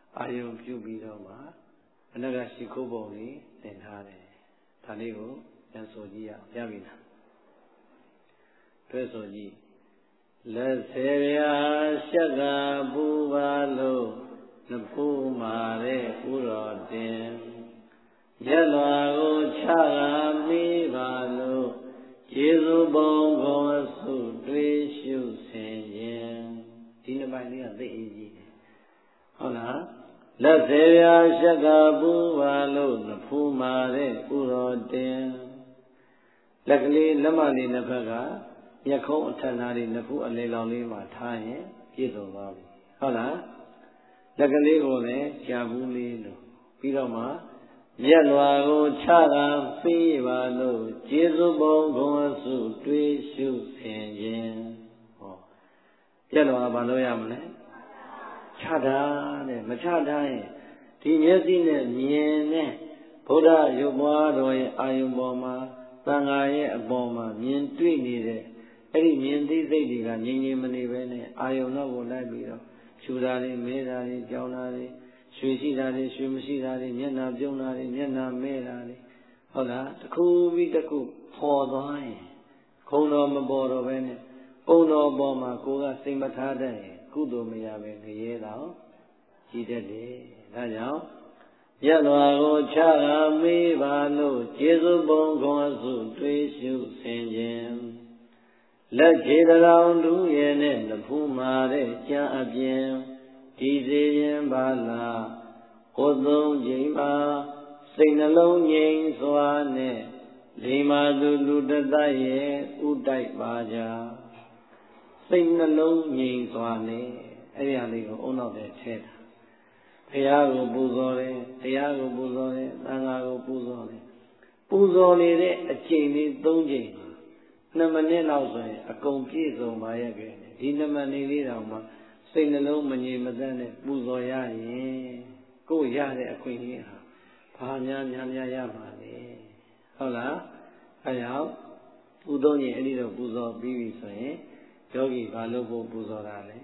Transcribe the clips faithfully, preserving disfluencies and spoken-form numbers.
အာယုံပြုပြီးတော့မှအနကရှိခိုးပုံလေးသင်ထားတယ်ဒါလေးကိုပြန်ဆိုကြည့်ရအောင်ရပြီလားတွဲဆိုကြည့်လက်ဆေရရှက်ကပူပါလို့နဖူးမာတဲ့ဥတော်တင်ရက်လွာကိုချကာမိပါလို့ကျေးဇူးပုံကိုဆုတွေးရှုဆင်ခြင်းဒီနှစ်ပိုင်းလေးကသိအကြီးတယ်ဟုတ်လားလက်စေရရှက်ကပူပါလို့နဖူးမာတဲ့ဥတော်တင်လက်ကလေးလက်မလေးနှစ်ဖက်ကမျက်ခုံးအထက်နားလေးနှစ်ဖူးအလေလောင်လေးမှာထားရင်ပြည့်စုံသွားပြီဟုတ်လားလက်ကလေးကိုလည်းကြာဘူးလေးလို့ပြီးတော့မှမျက်လွာကိုချတာဖေးပါလို့ကျေးဇူးပုံဂုဏ်စုတွေးရှုဆင်ခြင်းဟောမျက်လွာဘာလို့ရမလဲချတာတဲ့မချတာရင်ဒီမျက်စိနဲ့မြင်တဲ့ဘုရားရုပ်ပွားတော်ရဲ့အာယုံပေါ်မှာသံဃာရဲ့အပေါ်မှာမြင်တွေ့နေတဲ့အဲ့ဒီမြင်သိစိတ်တွေကငြိမ်ငြိမ်မနေပဲနဲ့အာယုံတော့ကိုလိုက်ပြီးတော့ရှူတာတွေမဲတာတွေကြောင်းတာတွေရွှေရှိတာတွေရွှေမရှိတာတွေမျက်နှာပြုံးတာတွေမျက်နှာမဲတာတွေဟုတ်လားတစ်ခုပြီးတစ်ခုပေါ်သွားရင်ခုံတော်မပေါ်တော့ပဲနဲ့ပုံတော်ပေါ်မှာကိုယ်ကစိတ်မထားတတ်ရင်ကုသိုလ်မရပဲငရဲတော့ကြည်တတ်တယ်ဒါကြောင့်ရက်လွာကိုချကာမေးပါလို့ကျေးဇူးပုံခွန်စုတွေးရှုဆင်ခြင်းလက်ခြေတော်လူရဲ့နဲ့နဖူးမာတဲ့ကြံအပြင်ဒီစေရင်ပါလားကိုသုံးချိန်ပါစိတ်နှလုံးငြိမ်စွာနဲ့လိမ္မာသူလူတသရဲ့ဥတိုက်ပါကြစိတ်နှလုံးငြိမ်စွာနဲ့အဲ့ဒီဟာလေးကိုအုံနောက်တဲ့ထဲတာဘုရားကိုပူဇော်တယ်တရားကိုပူဇော်တယ်သံဃာကိုပူဇော်တယ်ပူဇော်နေတဲ့အချိန်လေးသုံးချိန်နှစ်မိနစ်လောက်ဆိုရင်အကုန်ပြည့်စုံပါရဲ့ခဲ့ဒီနှစ်မိနစ်လေးတောင်မှစိတ်နှလုံးမငြိမ်မသက်နဲ့ပူဇော်ရရင်ကိုယ်ရတဲ့အခွင့်အရေးဟာဘာများများများရပါလဲဟုတ်လားအဲကြောင့်ဥသုံးရင်အဲ့ဒီတော့ပူဇော်ပြီးပြီဆိုရင်ယောဂီဘာလို့ဖို့ပူဇော်တာလဲ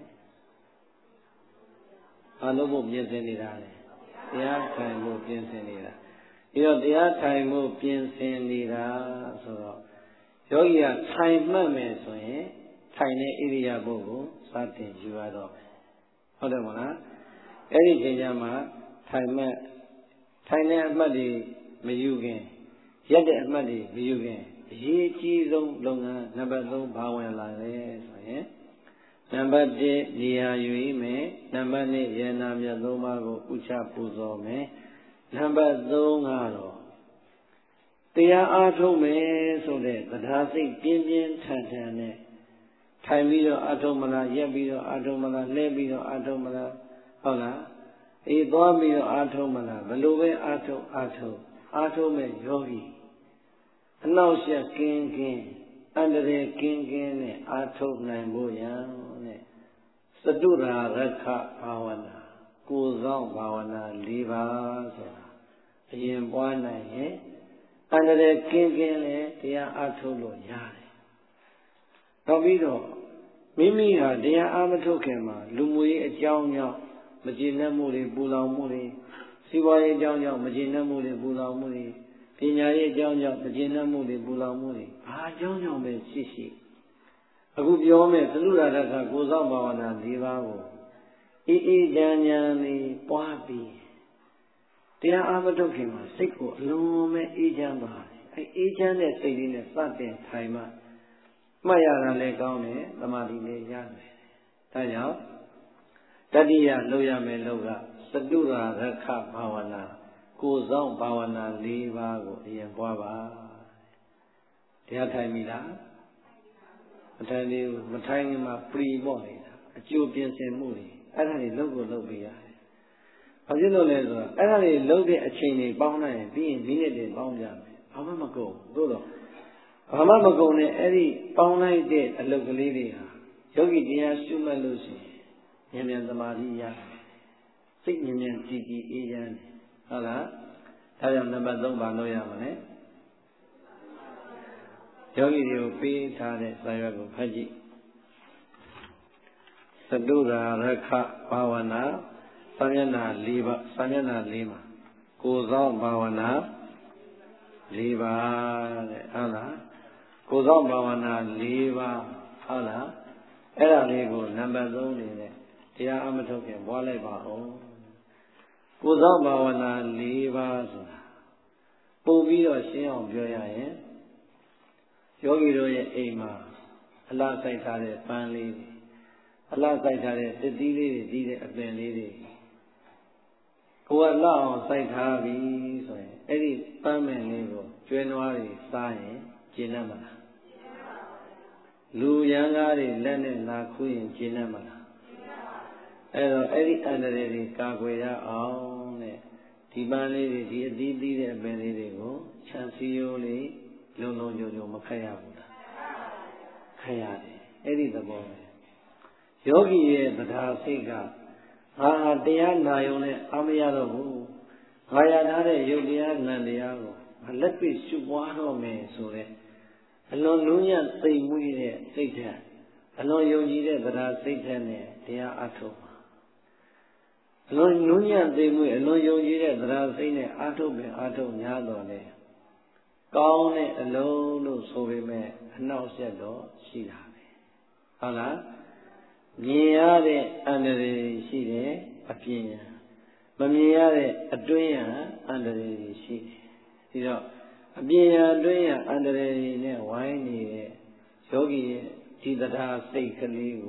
ဘာလို့ဖို့ပြင်ဆင်နေတာလဲတရားထိုင်ဖို့ပြင်ဆင်နေတာပြီးတော့တရားထိုင်ဖို့ပြင်ဆင်နေတာဆိုတော့ယောဂီကထိုင်မှတ်မယ်ဆိုရင်ထိုင်တဲ့ဣရိယာပုကိုစတင်ယူရတော့မယ်ဟုတ်တယ်မလားအဲ့ဒီချိန်ကျမှထိုင်မှတ်ထိုင်တဲ့အမှတ်တွေမယူခင်ရက်တဲ့အမှတ်တွေမယူခင်အရေးကြီးဆုံးလုပ်ငန်းနံပါတ်သုံးဘာဝင်လာလဲဆိုရင်နံပါတ်တစ်နေရာယူမယ်နံပါတ်နှစ်ယန္နာမြတ်သုံးပါးကိုဥချပူဇော်မယ်နံပါတ်သုံးကတော့တရားအားထုတ်မယ်ဆိုတဲ့တရားစိတ်ပြင်းပြင်းထန်ထန်နဲ့ထိုင်ပြီးတော့အားထုတ်မလားရက်ပြီးတော့အားထုတ်မလားလှဲပြီးတော့အားထုတ်မလားဟုတ်လားအေးသွားပြီးတော့အားထုတ်မလားဘယ်လိုပဲအားထုတ်အားထုတ်အားထုတ်မဲ့ယောဂီအနောက်ရှက်ကင်းကင်းအန္တရာယ်ကင်းကင်းနဲ့အားထုတ်နိုင်ဖို့ရန်နဲ့စတုရာရခဘာဝနာကိုယ်ဆောင်ဘာဝနာ၄ပါးဆိုတာအရင်ပွားနိုင်ရင်အန္တရာယ်ကင်းကင်းနဲ့တရားအားထုတ်လို့ရတယ်။နောက်ပြီးတော့မိမိဟာတရားအားမထုတ်ခင်မှာလူမှုရေးအကြောင်းကြောင့်မကျေနပ်မှုတွေပူလောင်မှုတွေစီးပွားရေးအကြောင်းကြောင့်မကျေနပ်မှုတွေပူလောင်မှုတွေပညာရေးအကြောင်းကြောင့်မကျေနပ်မှုတွေပူလောင်မှုတွေဘာအကြောင်းကြောင့်ပဲရှိရှိအခုပြောမယ်သလူရတ္တကကိုယ်ဆောင်ဘာဝနာ၄ပါးကိုအေးအေးချမ်းချမ်းလေးပွားပြီးတရားအားမထုတ်ခင်မှာစိတ်ကိုအလုံးမဲ့အေးချမ်းသွားတယ်အဲအေးချမ်းတဲ့စိတ်လေးနဲ့စတင်ထိုင်မှမှတ်ရတာလည်းကောင်းတယ်သမာဓိလည်းရတယ်ဒါကြောင့်တတိယလုပ်ရမယ်လို့ကစတုရာရခဘာဝနာကိုယ်ဆောင်ဘာဝနာ၄ပါးကိုအရင်ပွားပါတရားထိုင်ပြီလားမထိုင်သေးဘူးမထိုင်ခင်မှာပရီပေါ့နေတာအကျိုးပြင်ဆင်မှုတွေအဲ့ဒါတွေလုပ်ကိုလုပ်ပေးရတယ်ဘာဖြစ်လို့လဲဆိုတော့အဲ့ဒါတွေလုပ်တဲ့အချိန်တွေပေါင်းလိုက်ရင်ပြီးရင်မိနစ်တွေပေါင်းကြမယ်ဘာမှမကုန်သို့တော့ဘာမှမကုန်နဲ့အဲ့ဒီပေါင်းလိုက်တဲ့အလုပ်ကလေးတွေဟာယောဂီတရားရှုမှတ်လို့ရှိရင်ဉာဏ်ဉာဏ်သမာဓိရတယ်စိတ်ဉာဏ်ဉာဏ်ကြည်ကြည်အေးချမ်းတယ်ဟုတ်လားဒါကြောင့်နံပါတ်သုံးပါလို့ရမှာလေယောဂီတွေကိုပေးထားတဲ့စာရွက်ကိုဖတ်ကြည့်စတုရာရခဘာဝနာ Samyana Liba, Samyana Lima, Kuzal Bhavana Liba, Hala, Kuzal Bhavana Liba, Hala, Era Ligo, number only, Tia Amatoke, Waleba, Kuzal Bhavana Liba, Pubi or Shion Joya, Yogi Roya Ema, Allah Saitare, Pan Lady, Allah Saitare, the Dili, Dili, Abdel Lady. Who allow sight happy, so any permanent label, January, Sai, Jinamana. Lu Yangari, Lenin, La Queen, Jinamana. Any under the Kaguya on it. Tibani, the Didi, the Benedigo, Chansioli, Lono Jojo Makaya. Kayadi, Eddie the boy. Yogi, the Dasika. Ah, dear Nayone, Amiyaru, Rayanare, Yulia, Nandiago, and let me shoot one of me, so that alone Lunia say Muide, Satan, alone Yogi, but I Satan, dear Atoma. Alone Lunia, they move, alone Yogi, but I say, Atome, Atom, Yadone. Gone alone, so we may announce your door, she have it. Allah. Miare under the sheet, opinion. Mamiare a doya under the sheet. You know, a beer doya under the wine, yogi, Tida, sacredly,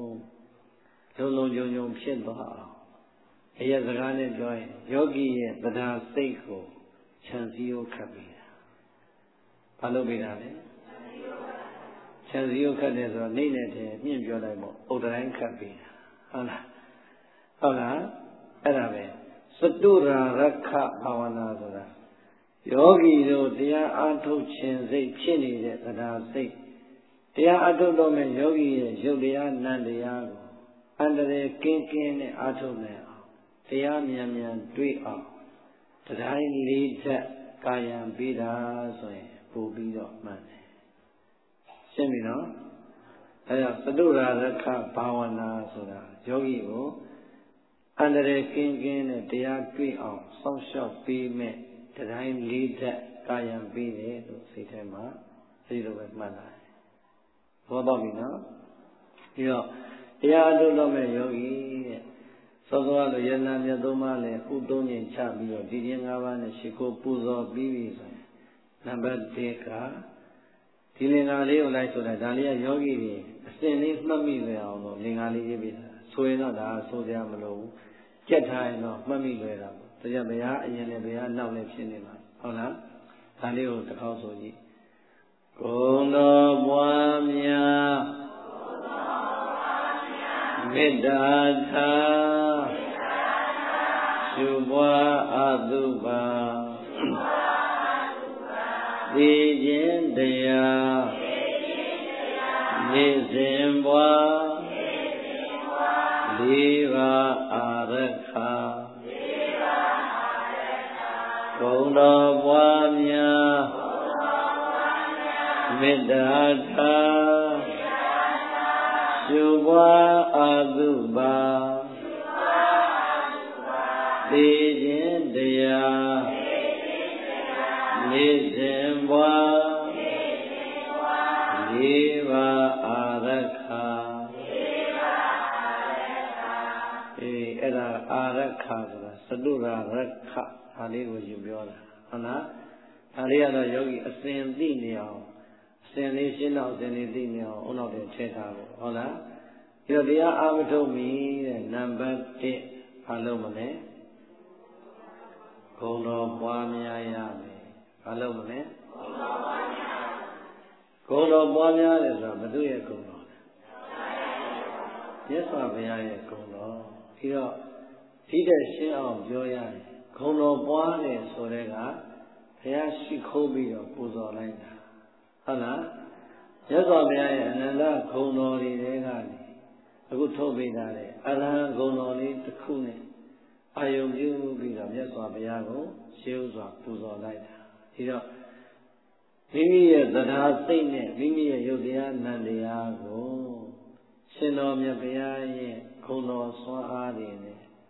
Lolo Jojo Pimba. A Yazagane joy, yogi, Bada Seiko, Chansio Kabira. Palobirane. Chanzio Cadez or Nene, Minjolamo, Odaran Cabina. Hala, Hala, Arabe, Satura Raka Pavanazara. Yogi, though, dear Anto Chenze, Chini, that I say. Dear Ato Domen, Yogi, Julia Nandiago, under the Kinkin Ato Neo, dear Miamian, three are. That I lead that Kayan Bida, so Bubido Man. Semino, Sadura Raka Bhavana Sura, Yogi, under the king in a dear tree of some shop be met, that I lead that Kayan be there to see him, zero with my life. What about me now? You know, dear Dulome Yogi, so the Yana Yadoma, Udoni Chabi, Didiangavan, Shiko Puzo, Bibis, number Deka. Tilingali like to that Dalia Yogi, standing mummy there, Lingali, Suena, Sodiamalo, Jetai, no, mummy there, the Yabaya, Yanabia, now lives in him. Hola, Talio, the house of ye. Kono Wamia Medata Shubwa Aduba. Dijin Daya Nizimbwa Liva Arakha Kono Wamya Medata Shubha Aduba Dijin Daya Nizimbwa Liva Arakha Eh, Era Arakha, Sadura Rakha, Haligo Jubiola. Anna, Haliana Yogi, a same thing now. Same nation out anything now, one of the Cheta. Hola, you the Amato me, number eight, Palomane. Kono Wamia Yami. Hello, man. Kono Bonya is a Maduya Kono. Yes, I be a Kono. Here, Peter Shell Joya, Kono Boane Sorega, Hayashi Kobi or Puzo Lina. Hala, yes, I be another Kono Regani. A good Toby Dale, Alan Gono the Kune. I am you be the yes, I be a go, Shields or Puzo Lina. Here, Mimi that has seen it, Mimi Yodia Nandiago, Sinomia Piaye, Kono Swahari,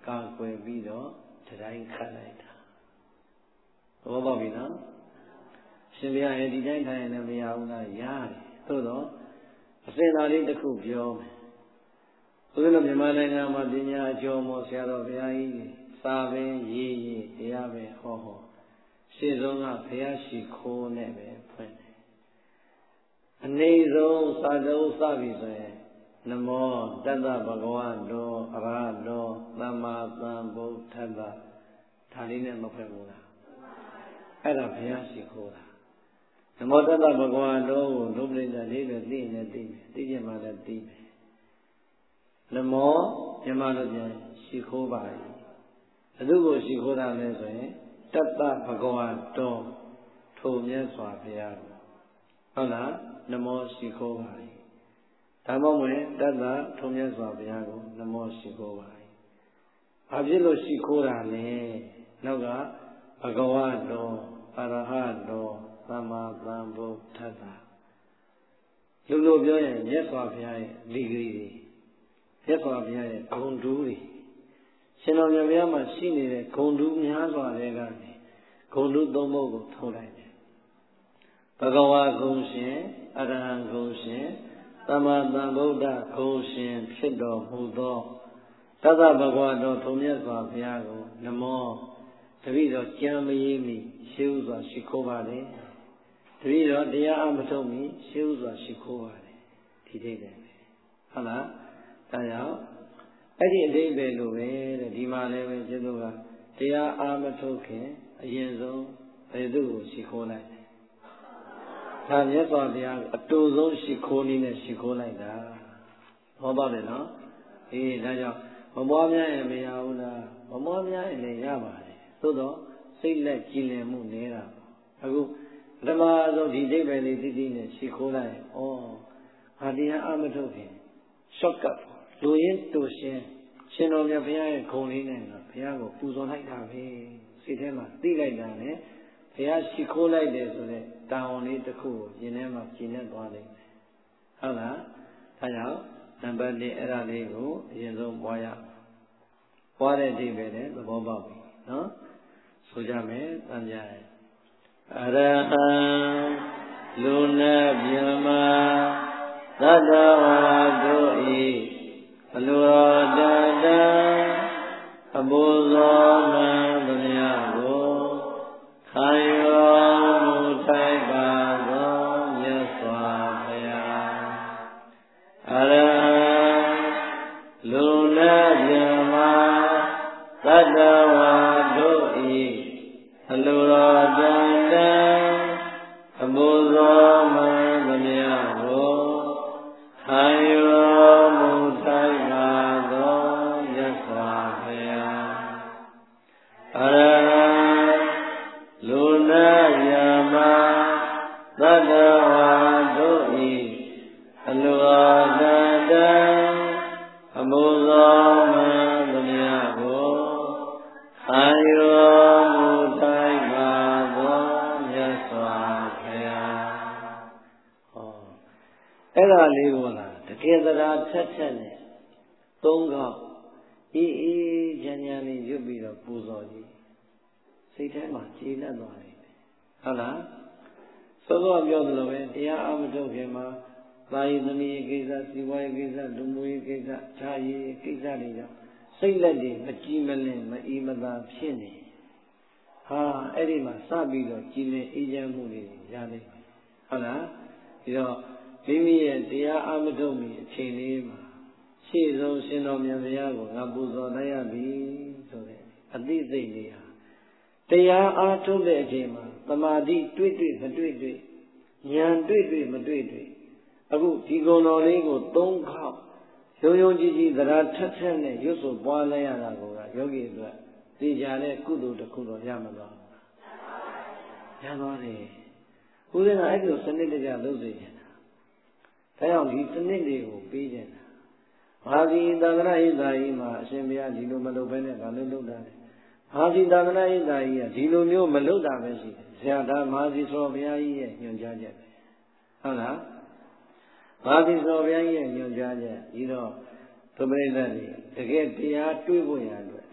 ကာကွယ်ပြီးတော့တိုင်းခတ်လိုက်တာဘောပေါက်ပြီနော်ရှင်ဘုရားရဲ့ဒီတိုင်းထိုင်နေမရဘူးလားရတယ်သို့တော့အစင်သာလေးတစ်ခုပြောမယ်ဦးဇင်းတို့မြန်မာနိုင်ငံမှာပညာအကျော်မော်ဆရာတော်ဘုရားကြီးစာပင်ရေးရေးတရားပဲဟောဟောရှေ့ဆုံးကဘုရားရှိခိုးနဲ့ပဲဖွင့်တယ်အနေဆုံးစာလုံးစပြီဆိုရင်နမောတတ္တဗဂဝတောအရဟတောသမ္မာသမ္ဗုဒ္ဓတ္တဒါလေးနဲ့မဖွင့်ဘူးလားအဲ့ဒါဘုရားရှိခိုးတာနမောတတ္တဗဂဝတောကိုဒုပရိသလေးပဲသိနေသိမယ်သိချင်မှလည်းသိမယ်နမောမြန်မာလိုပြန်ရှိခိုးပါ၏ဘယ်သူကိုရှိခိုးတာလဲဆိုရင်တတ္တဗဂဝတောထိုမြတ်စွာဘုရားဟုတ်လားနမောရှိခိုးပါ၏ဒါမှမဟုတ်တတ္တထိုမြတ်စွာဘုရားကိုနမောရှိခိုးပါ၏ဘာဖြစ်လို့ရှိခိုးတာလဲနောက်ကဘဂဝတောအရဟတောသမ္မာသမ္ဗုဒ္ဓတ္တလူလိုပြောရင်မြတ်စွာဘုရားရဲ့လီဂရီတွေမြတ်စွာဘုရားရဲ့ဂုဏ်ဓုတွေရှင်တော်မြတ်ဘုရားမှာရှိနေတဲ့ဂုဏ်ဓုများစွာတွေကနေဂုဏ်ဓုသုံးပုဒ်ကိုထုတ်လိုက်တယ်ဘဂဝါဂုဏ်ရှင်အရဟံဂုဏ်ရှင်သမ္မာသမ္ဗုဒ္ဓဂုဏ်ရှင်ဖြစ်တော်မူသောတတ္တဗဂဝါတော်ထုံမြတ်စွာဘုရားကိုနမောတပည့်တော်ကြံမရေးမိရှေးဥစွာရှိခိုးပါလေတပည့်တော်တရားအမထုတ်မိရှေးဥစွာရှိခိုးပါလေဒီဒိဋ္ဌိပဲဟုတ်လားဒါကြောင့်အဲ့ဒီအဓိပ္ပာယ်လိုပဲတဲ့ဒီမှာလည်းပဲကျေတို့ကတရားအာမထုတ်ခင်အရင်ဆုံးဘယ်သူကိုရှိခိုးလိုက်လဲဒါမြတ်စွာဘုရားအတူဆုံးရှိခိုးနည်းနဲ့ရှိခိုးလိုက်တာဟောပါတယ်နော်အေးဒါကြောင့်မမွားများရင်မရဘူးလားမမွားများရင်လည်းရပါတယ်သို့တော့စိတ်လက်ကြည်လင်မှုနေတာအခုပထမဆုံးဒီအဓိပ္ပာယ်လေးတိတိနဲ့ရှိခိုးလိုက်ရင်ဩဟာတရားအာမထုတ်ခင် shortcut လူရင်းတူရှင်ရှင်တော်မြတ်ဘုရားရဲ့ဂုဏ်လေးနဲ့ဘုရားကိုပူဇော်လိုက်တာပဲစိတ်ထဲမှာသိလိုက်တာနဲ့ဘုရားရှိခိုးလိုက်တယ်ဆိုတဲ့တာဝန်လေးတစ်ခုကိုရင်ထဲမှာကျင့်နေသွားလိမ့်မယ်ဟုတ်လားဒါကြောင့်နံပါတ်၄အဲ့ဒါလေးကိုအရင်ဆုံးပွားရပွားတဲ့အိဗယ်နဲ့သဘောပေါက်ပြီနော်ဆိုကြမယ်တန်ကြရအရဟံလူနာမြမသတ္တဝါတို့ဤအလိုတော်တတအဘုဇောမံသမျှကိုခံရောမူထိုက်ပါသောမြတ်စွာဘုရားအရဟံလူနာမြမသတ္တဝါတို့ဤအလိုတော်တတအဘုဇောမံသမျှကိုခံရောမူထိုက်ပါသောမြတ်စွာဘုရားအရဟံလူနာယမသတ္တဝါတို့ဤအလိုတော်တတအဘုဇောမံသမျှကိုခံရောမူထိုက်ပါသောမြတ်စွာဘုရားဟောအဲ့ဒါလေးကိုလားတကယ်တရားထက်ထက်နဲ့သုံးခေါက်အေးအေးချမ်းချမ်းလေးရွတ်ပြီးတော့ပူဇော်ကြည့်စိတ်ထဲမှာကြည်လက်သွားတယ်ဟုတ်လားစောစောပြောသလိုပဲတရားအမထုတ်ခင်မှာသာယသမီးကိစ္စစီဝါရေးကိစ္စလူမှုရေးကိစ္စခြားရေးကိစ္စတွေကြောင့်စိတ်လက်တွေမကြည်မလင်မအီမသာဖြစ်နေဟာအဲ့ဒီမှာစပြီးတော့ကြည်လင်အေးချမ်းမှုတွေရလိမ့်မယ်ဟုတ်လားပြီးတော့မိမိရဲ့တရားအမထုတ်မီအချိန်လေးမှာရှေ့ဆုံးရှင်တော်မြတ်ဘုရားကိုငါပူဇော်လိုက်ရပြီဆိုတဲ့အသိစိတ်လေးဟာတရားအားထုတ်တဲ့အချိန်မှာသမာဓိတွေ့တွေ့မတွေ့တွေ့ဉာဏ်တွေ့တွေ့မတွေ့တွေ့အခုဒီကုံတော်လေးကိုသုံးခေါက်ရုံရုံကြည်ကြည်သရာထက်ထက်နဲ့ရွတ်ဆိုပွားလိုက်ရတာကိုကယောဂီအတွက်သိကြတဲ့ကုသိုလ်တစ်ခုတော့ရမှာပါရသွားတယ်ဦးဇင်းကအဲ့ဒီစနစ်တကျလုပ်စေချင်တာဒါကြောင့်ဒီစနစ်တွေကိုပေးချင်တာဘာဒီသံဃာဣဇာကြီးမှာအရှင်ဘုရားဒီလိုမလုပ်ဘဲနဲ့ဒါလည်းလုပ်တာလေဘာဒီသံဃာဣဇာကြီးကဒီလိုမျိုးမလုပ်တာပဲရှိတယ်ဆရာတော်မဟာစီသောဘုရားကြီးရဲ့ညွှန်ကြားချက်ပဲဟုတ်လားမဟာစီသောဘုရားကြီးရဲ့ညွှန်ကြားချက်ပြီးတော့သူပရိသတ်တွေတကယ်တရားတွေ့ဖို့ရအတွက်တ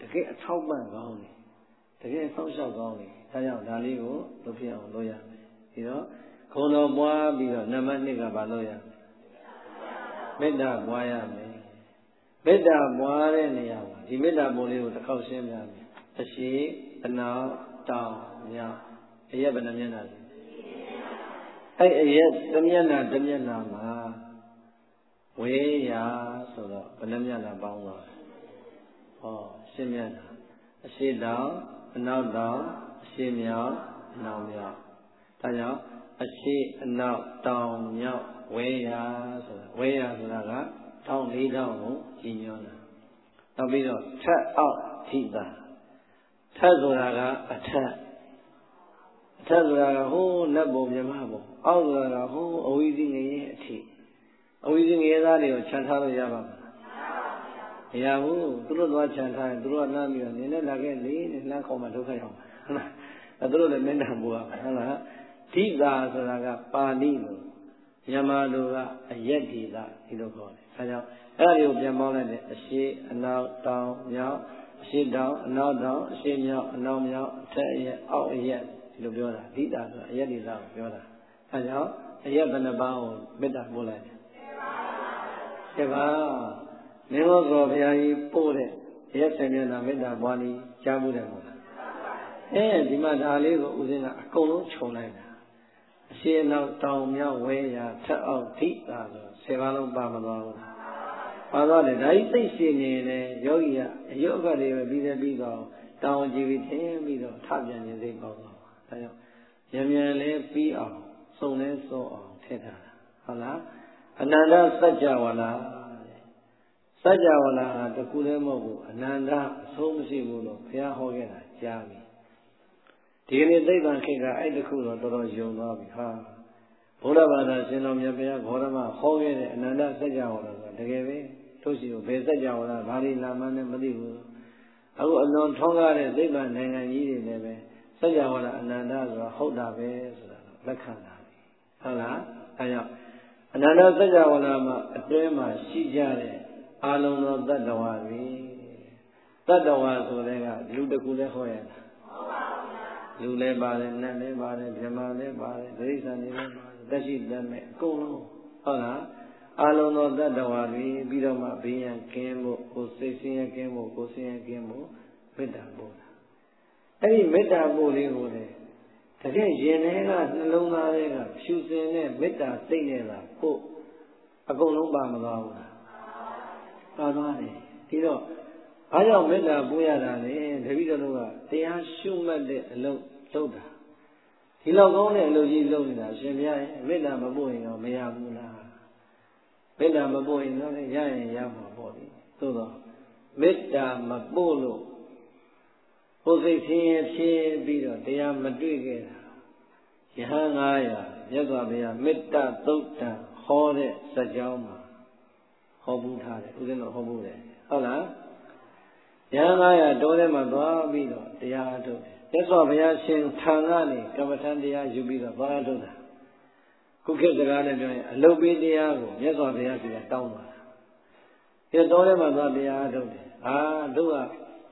ကယ်အထောက်ပံ့ကောင်းနေတကယ်ဆောက်ရှောက်ကောင်းနေဒါကြောင့်ဒါလေးကိုလုပ်ပြအောင်လုပ်ရမယ်ဒီတော့ခုံတော်ပွားပြီးတော့နံပါတ်နှစ်ကဘာလုပ်ရမလဲမေတ္တာပွားရမယ်မေတ္တာပွားတဲ့နေရာမှာဒီမေတ္တာပုံလေးကိုတစ်ခေါက်ရှင်းပြမယ်အရှိအနောက်တောင်မြောက်အရက်ဘယ်နှမျက်နှာလဲအဲ့အရက်တစ်မျက်နှာတစ်မျက်နှာမှာဝေးရာဆိုတော့ဘယ်နှမျက်နှာပေါင်းသွားဟောရှင်းမျက်နှာအရှိတောင်အနောက်တောင်အရှိမြောက်အနောက်မြောက်ဒါကြောင့်အရှိအနောက်တောင်မြောက်ဝေးရာဆိုတာဝေးရာဆိုတာကတောင်လေးတောင်ကိုကြီးညွှန်းတာနောက်ပြီးတော့ထက်အောက်ထိတာထက်ဆိုတာကအထက်အထက်ဆိုတာကဟိုးနတ်ဘုံမြမဘုံအောက်ဆိုတာကဟိုးအဝိဇ္ဇငရေအထိအဝိဇ္ဇငရေသားတွေကိုခြံထားလို့ရပါမလားမရဘူးသူတို့သွားခြံထားရင်သူတို့ကလှမ်းပြီးတော့နင်းနဲ့လာခဲ့လေနဲ့လှမ်းခေါ်မှဒုက္ခရောက်မှာဟုတ်လားအဲသူတို့လည်းမင်းတန်ပူရမှာဟုတ်လားဓိတာဆိုတာကပါဠိလိုမြန်မာလိုကအယက်ဒီတာဒီလိုခေါ်တယ်အဲကြောင့်အဲ့ဒါတွေကိုပြန်ပေါင်းလိုက်တယ်အရှိအနောက်တောင်မြောက်အရှိတောင်အနောက်တောင်အရှိမြောက်အနောက်မြောက်အထက်အရက်အောက်အရက်ဒီလိုပြောတာဓိတာဆိုတာအယက်ဒီတာကိုပြောတာအဲကြောင့်အရက်ဘယ်နှပါးကိုမေတ္တာပို့လိုက်တယ်ဒီပါမင်းတို့ဆိုဘုရားကြီးပို့တဲ့အရက်ဆယ်မျက်နှာမေတ္တာပွားနည်းကြားမှုတယ်မဟုတ်လားအဲဒီမှာဒါလေးကိုဦးဇင်းကအကုန်လုံးခြုံလိုက်တာအရှိအနောက်တောင်မြောက်ဝဲရာထက်အောက်ဓိတာဆိုဆယ်ပါးလုံးပါမသွားဘူးပါသွားတယ်ဒါကြီးသိရှိနေတယ်ယောဂီကအယုတ်ကတွေပဲပြီးသေးပြီးတော့တောင်ကြည့်ပြီးထင်းပြီးတော့ထပြန်ခြင်းစိတ်ပေါက်သွားဒါကြောင့်မြန်မြန်လေးပြီးအောင်စုံလဲစုံအောင်ထည့်ထားတာဟုတ်လားအနန္တစัจ java လာစัจ java လာတခုလည်းမဟုတ်ဘူးအနန္တအဆုံးမရှိဘူးလို့ဘုရားဟောခဲ့တာကြားပြီဒီကနေ့သိပ္ပံခေတ်ကအဲ့တခုတော့တော်တော်ယုံသွားပြီဟာဘုရားဘာသာရှင်တော်မြတ်ဘုရားဂေါရမဟောခဲ့တဲ့အနန္တစัจ java လာဆိုတကယ်ပဲတို့ရှိကိုဘယ်စัจ java လာဘာလို့လာမှန်းလည်းမသိဘူးအခုအလွန်ထွန်းကားတဲ့သိပ္ပံနိုင်ငံကြီးတွေလည်းပဲစัจ java လာအနန္တဆိုတာဟုတ်တာပဲဆိုတာလက်ခံတာပဲဟုတ်လားအဲကြောင့်အနန္တစัจ java လာမှာအတွင်းမှာရှိကြတဲ့အာလုံသောတတ္တဝါတွေတတ္တဝါဆိုတဲ့ကလူတစ်ခုလည်းဟောရတာလူလည်းပါတယ်နတ်လည်းပါတယ်ဗြဟ္မာလည်းပါတယ်ဒိဋ္ဌာန်လည်းပါတယ်တရှိတမဲ့အကုန်လုံးဟုတ်လားအာလုံသောတတ္တဝါတွေပြီးတော့မှဘေးရန်ကင်းဖို့ကိုယ်စိတ်ဆင်းရဲကင်းဖို့ကိုယ်ဆင်းရဲကင်းဖို့မေတ္တာပို့တာအဲ့ဒီမေတ္တာပို့လေးကိုလေတကယ်ရင်ထဲကနှလုံးသားထဲကဖြူစင်တဲ့မေတ္တာစိတ်နဲ့လားပို့အကုန်လုံးပါမသွားဘူးလားပါသွားတယ်ဒီတော့အားကြောင့်မေတ္တာပို့ရတာလေတပည့်တော်တို့ကတရားရှုမှတ်တဲ့အလုပ်လုပ်တာဒီလောက်ကောင်းတဲ့အလုပ်ကြီးလုပ်နေတာရှင်ဘုရားရဲ့မေတ္တာမပို့ရင်တော့မရဘူးလားမေတ္တာမပို့ရင်တော့ရရင်ရမှာပေါ့လေသို့တော့မေတ္တာမပို့လို့ဟိုစိတ်ဆင်းရဲဖြစ်ပြီးတော့တရားမတွေ့ခဲ့တာယဟန်ငါးရာမြတ်စွာဘုရားမေတ္တာသုတ်တံဟောတဲ့စัจ java မှာဟောဘူးထားတယ်ဦးဇင်းတို့ဟောဘူးတယ်ဟုတ်လားယဟန်ငါးရာတောထဲမှာသွားပြီးတော့တရားအထုတ်တယ်မြတ်စွာဘုရားရှင်ထံကနေကမ္မထံတရားယူပြီးတော့သွားအထုတ်တာခုခေတ်စကားနဲ့ပြောရင်အလုတ်ပေးတရားကိုမြတ်စွာဘုရားကတောင်းသွားတာဒီတောထဲမှာသွားတရားအထုတ်တယ်အာတို့က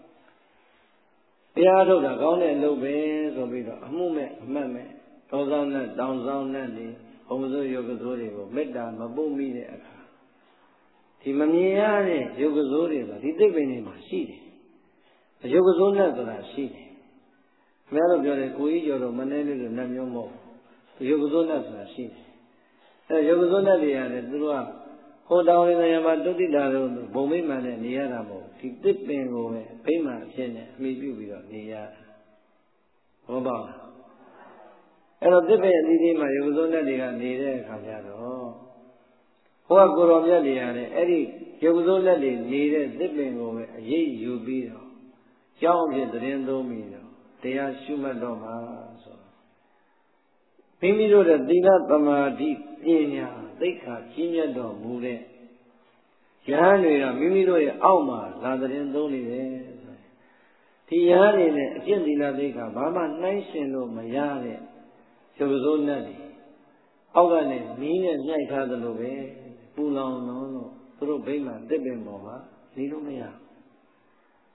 တရားထုတ်တာကောင်းတဲ့အလုပ်ပဲဆိုပြီးတော့အမှုမဲ့အမှတ်မဲ့တောဆောင်နဲ့တောင်ဆောင်နဲ့ဒီဘုံစိုးယောဂစိုးတွေကိုမေတ္တာမပုတ်မိတဲ့အခါဒီမမြင်ရတဲ့ယောဂစိုးတွေဆိုဒီသိပ္ပံတွေမှာရှိတယ်အယောဂစိုးနဲ့ဆိုတာရှိတယ်ခင်ဗျားတို့ပြောတယ်ကိုကြီးကျော်တော့မနှဲလေးလို့နှမျိုးမဟုတ်ဘူးယောဂစိုးနဲ့ဆိုတာရှိတယ်အဲယောဂစိုးနဲ့တွေရတယ်သူတို့ကဟိုတောင်းနေရမှာတုဋ္ဌိတာတို့ဘုံမိမှန်နဲ့နေရတာမဟုတ်ဒီသစ်ပင်ကိုပဲဗိမာန်အဖြစ်နဲ့အမိပြုပြီးတော့နေရတာဟုတ်ပါလားအဲ့တော့သစ်ပင်အသီးသီးမှာယောဂစိုးနဲ့တွေကနေတဲ့အခါကျတော့ဟိုကကိုတော်မြတ်တွေရတယ်အဲ့ဒီယောဂစိုးနဲ့တွေနေတဲ့သစ်ပင်ကိုပဲအရေးယူပြီးတော့ကြောင်းဖြစ်သတင်းသုံးပြီးတော့တရားရှုမှတ်တော့မှာဆိုမိမိတို့ရဲ့သီလသမာဓိပညာသိက္ခာကြီးမြတ်တော်မူတဲ့ယဟန်တွေကမိမိတို့ရဲ့အောက်မှာလာသတင်းသုံးနေတယ်ဆိုဒီယဟန်တွေနဲ့အကျင့်သီလသိက္ခာဘာမှနှိုင်းရှင်လို့မရတဲ့ယောဂစိုးနဲ့တွေအောက်ကနေမီးနဲ့ညှိုက်ထားသလိုပဲပူလောင်လုံးလို့သူတို့ဗိမာန်တစ်ပင်ပေါ်မှာနေလို့မရဘူး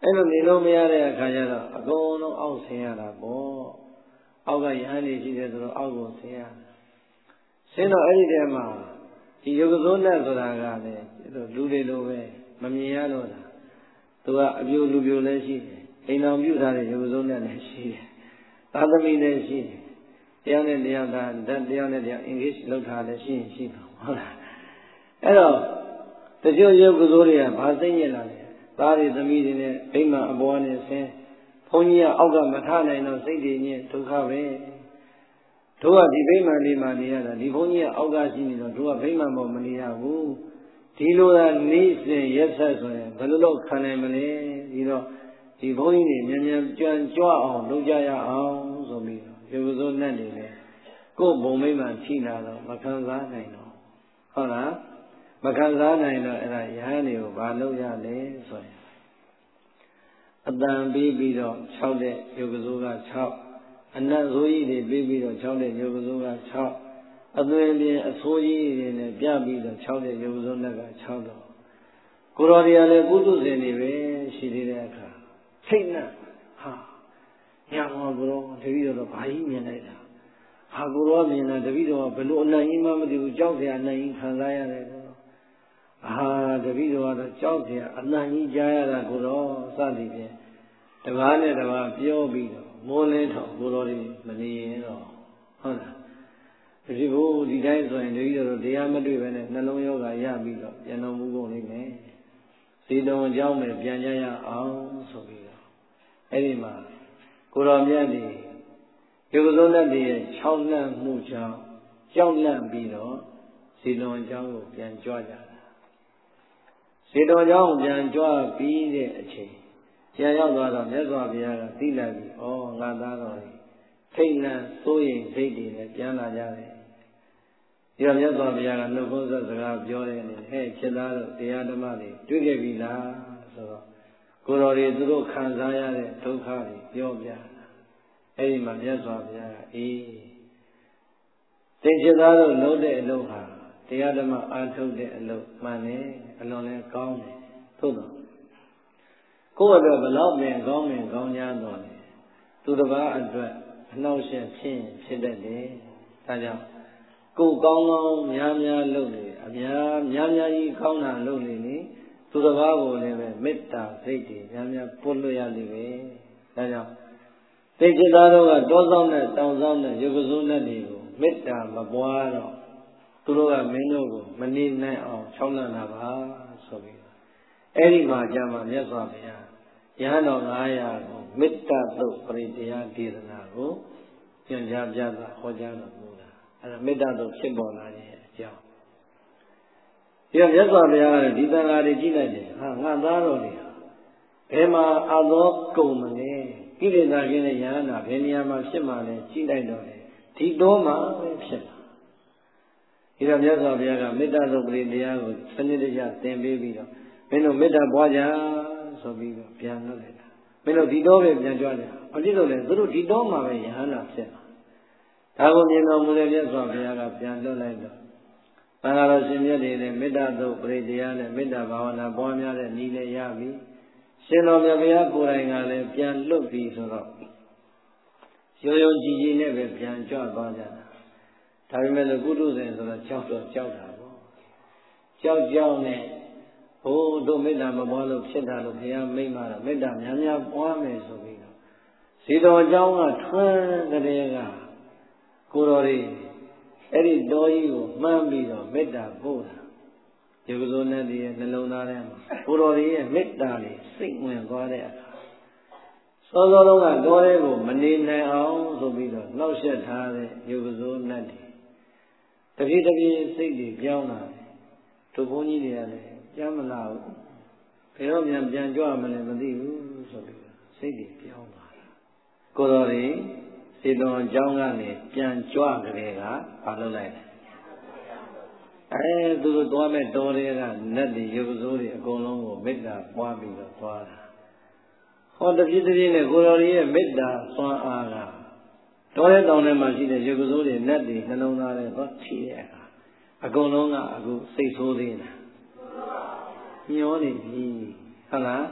အဲ့လိုနေလို့မရတဲ့အခါကျတော့အကုန်လုံးအောက်ဆင်းရတာပေါ့အောက်ကရဟန်းနေရှိတယ်ဆိုတော့အောက်ကိုဆင်းရဆင်းတော့အဲ့ဒီတည်းမှာဒီယုတ်စိုးနဲ့ဆိုတာကလည်းလူတွေလိုပဲမမြင်ရတော့တာသူကအပြိုလူပြိုလည်းရှိတယ်အိမ်တော်ပြုထားတဲ့ယုတ်စိုးနဲ့လည်းရှိတယ်သာသမီလည်းရှိတယ်တရားနဲ့တရားသာတရားနဲ့တရား engage လုပ်ထားလည်းရှိရင်ရှိပါဟုတ်လားအဲ့တော့တချို့ယုတ်စိုးတွေကဘာသိညင်လာလဲသားတွေသမီးတွေနဲ့ဗိမာန်အပေါ်နဲ့ဆင်းဘုန်းကြီးကအောက်ကမထနိုင်တော့စိတ်တွေညစ်ဒုက္ခပဲတို့ကဒီဗိမာန်လေးမှာနေရတာဒီဘုန်းကြီးကအောက်ကရှိနေတော့တို့ကဗိမာန်ပေါ်မနေရဘူးဒီလိုသာနေစဉ်ရက်ဆက်ဆိုရင်ဘယ်လိုလုပ်ခံနိုင်မလဲဒီတော့ဒီဘုန်းကြီးတွေမြန်မြန်ကြွကြွအောင်လုပ်ကြရအောင်ဆိုပြီးတော့ယုတ်စိုးနဲ့နေတယ်ကိုယ်ဘုံဗိမာန်ရှိလာတော့မခံစားနိုင်တော့ဟုတ်လားမခံစားနိုင်တော့အဲ့ဒါယဟန်တွေကိုဘာလုပ်ရလဲဆိုရင်အတန်ပြီးပြီးတော့၆တဲ့ယုတ်စိုးက၆အနတ်ဆိုးကြီးတွေပြီးပြီးတော့၆တဲ့ယုတ်စိုးက၆အသွင်ပြင်အဆိုးကြီးတွေနဲ့ပြပြီးတော့၆တဲ့ယုတ်စိုးနဲ့က၆တော့ကိုတော်တွေကလည်းကုသစဉ်တွေပဲရှိသေးတဲ့အခါထိတ်နှံ့ဟာညာမောကိုတော်တပည့်တော်ဘာကြီးမြင်လိုက်တာဟာကိုတော်မြင်တာတပည့်တော်ဘယ်လိုအနံ့ကြီးမှမသိဘူးကြောက်စရာအနံ့ကြီးခံစားရတယ်အာတပည့်တော်ကတော့ကြောက်စရာအနံ့ကြီးကြားရတာကိုတော့စသည်ဖြင့်တကားနဲ့တကားပြောပြီးတော့မိုးလင်းတော့ကိုတော်တွေမနေရင်တော့ဟုတ်လားဒီဘုဒီတိုင်းဆိုရင်တပည့်တော်တရားမတွေ့ပဲနဲ့နှလုံးယောဂရပြီးတော့ပြန်တော်မူကုန်လိမ့်မယ်စီတော်အကြောင်းပဲပြန်ကြရအောင်ဆိုပြီးတော့အဲ့ဒီမှာကိုတော်မြတ်ဒီယုတ်ဆုံးတဲ့ရဲ့၆လန့်မှုကြောင့်ကြောက်လန့်ပြီးတော့စီတော်အကြောင်းကိုပြန်ကြွကြတာစီတော်ကြောင့်ပြန်ကြွပြီးတဲ့အချိန်ပြန်ရောက်သွားတော့မြတ်စွာဘုရားကသိလိုက်ပြီဩငါသားတော်ကြီးထိတ်လန့်စိုးရိမ်စိတ်တွေနဲ့ပြန်လာကြတယ်ဒီတော့မြတ်စွာဘုရားကနှုတ်ခွန်းဆက်စကားပြောတဲ့အနေနဲ့ဟဲ့ဖြစ်သားတို့တရားဓမ္မတွေတွေ့ခဲ့ပြီလားဆိုတော့ကိုယ်တော်တွေသူတို့ခံစားရတဲ့ဒုက္ခတွေပြောပြတာအဲ့ဒီမှာမြတ်စွာဘုရားကအေးသင်ဖြစ်သားတို့လုပ်တဲ့အလုပ်ဟာတရားဓမ္မအားထုတ်တဲ့အလုပ်မှန်တယ်အလွန်လည်းကောင်းတယ်သို့တော့ကိုယ့်အတွက်ဘလောက်ပင်ကောင်းပင်ကောင်းများတော့လေသူတစ်ပါးအတွက်အနှောက်အယှက်ဖြစ်ဖြစ်တတ်တယ်ဒါကြောင့်ကိုယ်ကောင်းကောင်းများများလုပ်နေအများများများကြီးကောင်းတာလုပ်နေနေသူတစ်ပါးကိုလည်းပဲမေတ္တာစိတ်တွေများများပို့လွှတ်ရလိမ့်မယ်ဒါကြောင့်သိจิตသားတို့ကတောဆောင်တဲ့တောင်ဆောင်တဲ့ယုတ်စိုးနဲ့တွေကိုမေတ္တာမပွားတော့သူတို့ကမင်းတို့ကိုမနေနိုင်အောင်ချောင်းလန့်တာပါဆိုပြီးအဲ့ဒီမှာကြာမှာမြတ်စွာဘုရားယဟန်တော်၅ရာကိုမေတ္တာသုတ်ပရိတရားဒေသနာကိုညွှန်ကြားပြတာဟောကြားတော်မူတာအဲ့ဒါမေတ္တာသုတ်ဖြစ်ပေါ်လာခြင်းအကြောင်းဒီတော့မြတ်စွာဘုရားကဒီသံဃာတွေကြည့်လိုက်တယ်ဟာငါသားတော်တွေဘယ်မှာအသောကုန်မလဲကိလေသာကင်းတဲ့ယဟန်တာဘယ်နေရာမှာဖြစ်မှာလဲကြည့်လိုက်တော့လေဒီတော့မှပဲဖြစ်လာဒီတော့မြတ်စွာဘုရားကမေတ္တာသုတ်ပရိတရားကိုစနစ်တကျသင်ပေးပြီးတော့မင်းတို့မေတ္တာပွားကြဆိုပြီးတော့ပြန်လုပ်လိုက်တာမင်းတို့ဒီတော့ပဲပြန်ကြွကြဘာဖြစ်လို့လဲသူတို့ဒီတော့မှပဲယဟန္တာဖြစ်လာဒါကိုမြင်တော်မူတဲ့မြတ်စွာဘုရားကပြန်လွတ်လိုက်တော့သံဃာတော်ရှင်မြတ်တွေလည်းမေတ္တာသုတ်ပရိတရားနဲ့မေတ္တာဘာဝနာပွားများတဲ့နည်းနဲ့ရပြီရှင်တော်မြတ်ဘုရားကိုယ်တိုင်ကလည်းပြန်လွတ်ပြီဆိုတော့ရိုးရိုးကြည်ကြည်နဲ့ပဲပြန်ကြွသွားကြတာဒါပေမဲ့လို့ကုတုဇဉ်ဆိုတော့ကြောက်တော့ကြောက်တာပေါ့ကြောက်ကြောက်နဲ့ဟိုတို့မေတ္တာမပွားလို့ဖြစ်တာလို့ဘုရားမိန့်မှာတော့မေတ္တာများများပွားမယ်ဆိုပြီးတော့ဇေတော်အကြောင်းကထွန်းတဲ့ကကိုတော်တွေအဲ့ဒီတော်ကြီးကိုမှန်းပြီးတော့မေတ္တာပို့တာယုတ်စိုးနဲ့တည်းရဲ့နှလုံးသားထဲမှာကိုတော်တွေရဲ့မေတ္တာတွေစိတ်ဝင်သွားတဲ့အခါစောစောတုန်းကတော်တဲ့ကိုမနေနိုင်အောင်ဆိုပြီးတော့နှောက်ယှက်ထားတဲ့ယုတ်စိုးနဲ့တည်းတပြေးတပြေးစိတ်တွေပြောင်းလာတယ်တို့ဘုန်းကြီးတွေကလည်းကြမ်းမလာဘူးဘယ်တော့ပြန်ပြန်ကြွမလဲမသိဘူးဆိုပြီးစိတ်တွေပြောင်းလာတာကိုတော်တွေစေတော်အကြောင်းကနေပြန်ကြွကြတဲ့ကဘာလုပ်လိုက်လဲအဲသူတို့သွားမဲ့တော်တွေကနတ်တွေရုပ်စိုးတွေအကုန်လုံးကိုမေတ္တာပွားပြီးတော့သွားတာဟောတပြည့်တပြည့်နဲ့ကိုတော်တွေရဲ့မေတ္တာစွမ်းအားကတော်တဲ့တောင်ထဲမှာရှိတဲ့ရုပ်စိုးတွေနတ်တွေနှလုံးသားတွေသွားချီတဲ့အခါအကုန်လုံးကအခုစိတ်ဆိုးသေးတာညှောနေပြီဟုတ်လားဒါ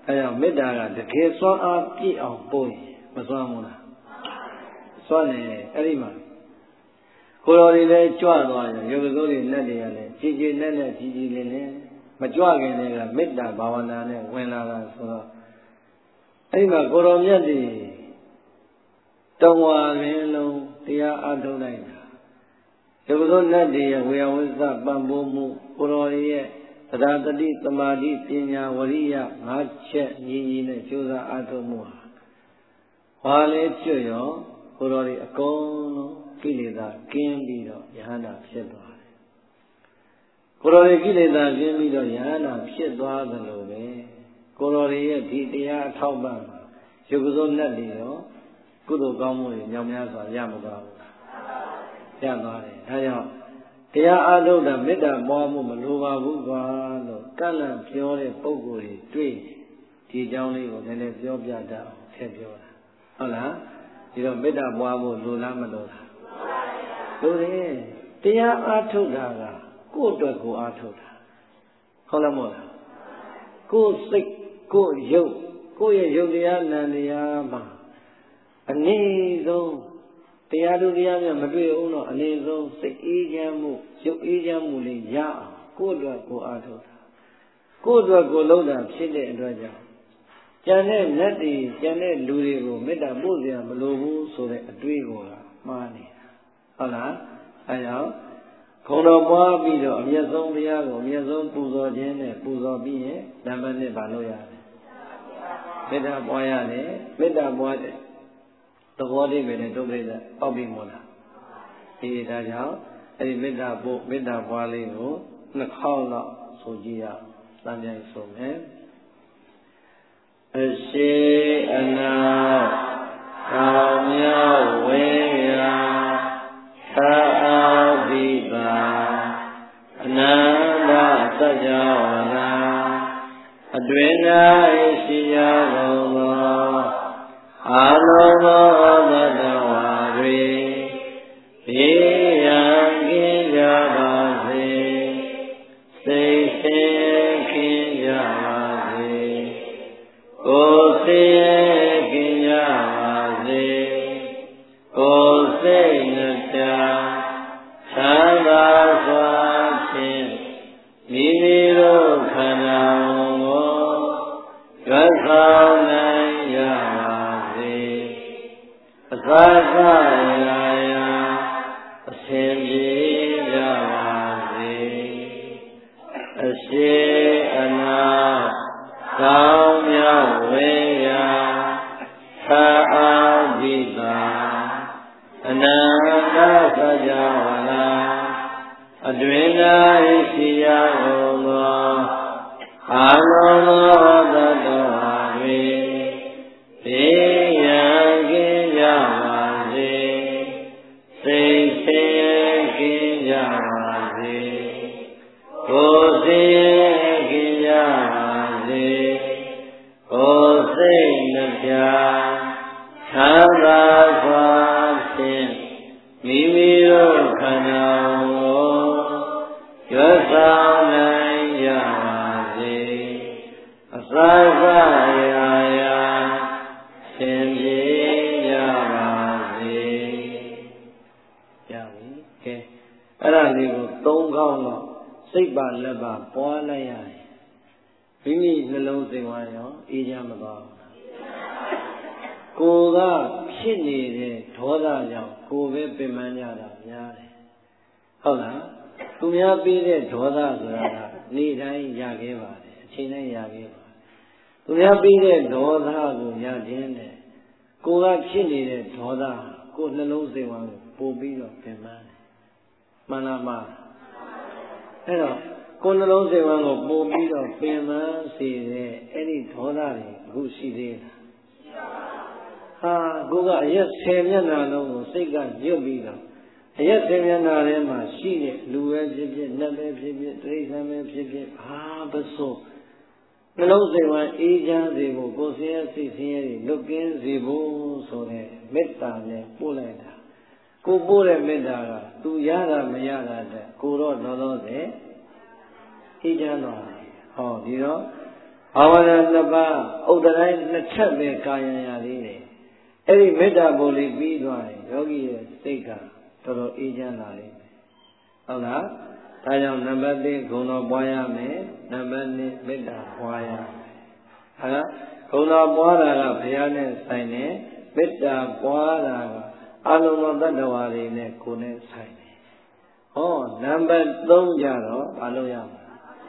အဲကြောင့်မေတ္တာကတကယ်စွမ်းအားပြည့်အောင်ပို့ရင်မစွမ်းဘူးလားစွမ်းနေအဲ့ဒီမှာကိုယ်တော်တွေလည်းကြွသွားရင်ယောဂစိုးတွေနဲ့တွေရတယ်ကြည်ကြည်နဲ့နဲ့ကြည်ကြည်လေးလေးမကြွခင်တည်းကမေတ္တာဘာဝနာနဲ့ဝင်လာတာဆိုတော့အဲ့ဒီမှာကိုယ်တော်မြတ်တွေတဝါရင်းလုံးတရားအထုတ်လိုက်တာယောဂစိုးနဲ့တွေရဲ့ဝေယဝိသပံ့ပိုးမှုကိုယ်တော်ရဲ့သဒ္ဓတတိသမာဓိပညာဝရိယငါးချက်ညီညီနဲ့ကြိုးစားအထုတ်မှုဟာဘာလဲကျွတ်ရောကိုယ်တော်တွေအကုန်လုံးကိလေသာကင်းပြီးတော့ယဟန္တာဖြစ်သွားတယ်ကိုယ်တော်တွေကိလေသာကင်းပြီးတော့ယဟန္တာဖြစ်သွားသလိုပဲကိုယ်တော်တွေရဲ့ဒီတရားအထောက်ပံ့မှာယုတ်စိုးနဲ့တွေရောကုသိုလ်ကောင်းမှုတွေညောင်များစွာရမသွားဘူးရသွားတယ်ဒါကြောင့်တရားအားထုတ်တာမေတ္တာပွားမှုမလိုပါဘူးကွာလို့ကန့်လန့်ပြောတဲ့ပုဂ္ဂိုလ်တွေတွေ့ဒီအကြောင်းလေးကိုလည်းပြောပြတတ်အောင်ထည့်ပြောတာဟုတ်လားဒီတော့မေတ္တာပွားဖို့လိုလားမလိုလားလိုတယ်တရားအားထုတ်တာကကိုယ့်အတွက်ကိုအားထုတ်တာဟုတ်လားမဟုတ်လားကိုယ်စိတ်ကိုယ်ရုပ်ကိုယ့်ရဲ့ရုပ်တရားနာမ်တရားမှာအနည်းဆုံးတရားသူတရားများမတွေ့အောင်တော့အနည်းဆုံးစိတ်အေးချမ်းမှုရုပ်အေးချမ်းမှုလေးရအောင်ကိုယ့်အတွက်ကိုယ်အားထုတ်တာကိုယ့်အတွက်ကိုယ်လုပ်တာဖြစ်တဲ့အတွက်ကြောင့်ကျန်တဲ့နတ်တွေကျန်တဲ့လူတွေကိုမေတ္တာပို့စရာမလိုဘူးဆိုတဲ့အတွေးကိုမှားနေတာဟုတ်လားအဲကြောင့်ခုံတော်ပွားပြီးတော့အမျက်ဆုံးဘုရားကိုအမျက်ဆုံးပူဇော်ခြင်းနဲ့ပူဇော်ပြီးရင်နံပါတ်နှစ်ပါလို့ရတယ်မေတ္တာပွားရတယ်မေတ္တာပွားတဲ့သဘောလေးပဲနဲ့ဒုက္ခိတပေါက်ပြီးမို့လားဒီဒါကြောင့်အဲဒီမေတ္တာပို့မေတ္တာပွားလေးကိုနှစ်ခေါက်လောက်ဆိုကြည့်ရအောင်တန်ပြန်ဆိုမယ်အရှိအနာကောင်းမြောက်ဝေရာသာအာဘိပါအနန္တသစ္စာဝနာအတွင်၌ရှိရကုန်သောအာလောသောသတ္တဝါတွေဘေးရန်ကင်းကြပါစေစိတ်ဆင်းခင်းကြပါစေကိုယ်ဆင်းခင်းကြပါစေကိုယ်စိတ်နှပြသံသာစွာဖြင့်မိမိတို့ခန္ဓာကိုယ်ကိုရွတ်ဆောင်နိုင်ကြပါစေအသာသာရာရာအစဉ်ပြေကြပါစေအရှိအနာကောင်းမြောက်ဝေရာသာအာဘိပါအနန္တသစ္စာဝနာအတွင်၌ရှိရကုန်သောအာလောသောသတ္တဝါတွေဘေးရန်ကင်းကြပါစေစိတ်ဆင်းခင်းကြပါစေကိုယ်ဆင်းခင်းကြပါစေကိုယ်စိတ်နှပြသံသာစွာဖြင့်မိမိတို့ခန္ဓာကိုရွတ်ဆောင်နိုင်ကြပါစေအစာစရာရာဆင်ပြေကြပါစေရပြီကဲအဲ့ဒါလေးကိုသုံးခေါက်တော့စိတ်ပါလက်ပါပွားလိုက်ရတယ်မိမိနှလုံးစိတ်ဝါရောအေးချမ်းမသွားဘူးကိုယ်ကဖြစ်နေတဲ့ဒေါသကြောင့်ကိုယ်ပဲပင်ပန်းကြတာများတယ်ဟုတ်လားသူများပြီးတဲ့ဒေါသဆိုတာကနေ့တိုင်းရခဲ့ပါတယ်အချိန်တိုင်းရခဲ့ပါသူများပြီးတဲ့ဒေါသကိုရခြင်းနဲ့ကိုယ်ကဖြစ်နေတဲ့ဒေါသကိုယ်နှလုံးစိတ်ဝါကိုပို့ပြီးတော့ပင်ပန်းတယ်မှန်လားမအဲ့တော့ကိုယ်နှလုံးစိတ်ဝါကိုပို့ပြီးတော့ပင်ပန်းစေတဲ့အဲ့ဒီဒေါသတွေအခုရှိသေးလားဟာကိုကအရက်ဆယ်မျက်နှာလုံးကိုစိတ်ကညွတ်ပြီးတော့အရက်ဆယ်မျက်နှာထဲမှာရှိတဲ့လူပဲဖြစ်ဖြစ်နတ်ပဲဖြစ်ဖြစ်တိရစ္ဆာန်ပဲဖြစ်ဖြစ်ဘာပစိုးနှလုံးစိတ်ဝါအေးချမ်းစေဖို့ကိုယ်ဆင်းရဲစိတ်ဆင်းရဲတွေလွတ်ကင်းစေဖို့ဆိုတဲ့မေတ္တာနဲ့ပို့လိုက်တာကိုပို့တဲ့မေတ္တာကသူရတာမရတာတဲ့ကိုတော့လောလောဆယ်အေးချမ်းသွားတယ်ဟောဒီတော့ဘာဝနာနှစ်ပါးဥဒ္ဒတိုင်းနှစ်ချက်ပဲကာယံရလေးတယ်အဲ့ဒီမေတ္တာပို့လေးပြီးသွားရင်ယောဂီရဲ့စိတ်ကတော်တော်အေးချမ်းလာလိမ့်မယ်ဟုတ်လားဒါကြောင့်နံပါတ်၄ဂုဏ်တော်ပွားရမယ်နံပါတ်၂မေတ္တာပွားရမယ်ဟာလားဂုဏ်တော်ပွားတာကဘုရားနဲ့ဆိုင်တယ်မေတ္တာပွားတာကအလုံးစုံတ attva တွေနဲ့ကိုယ်နဲ့ဆိုင်တယ်ဟောနံပါတ်၃ကြတော့မလုပ်ရဘူး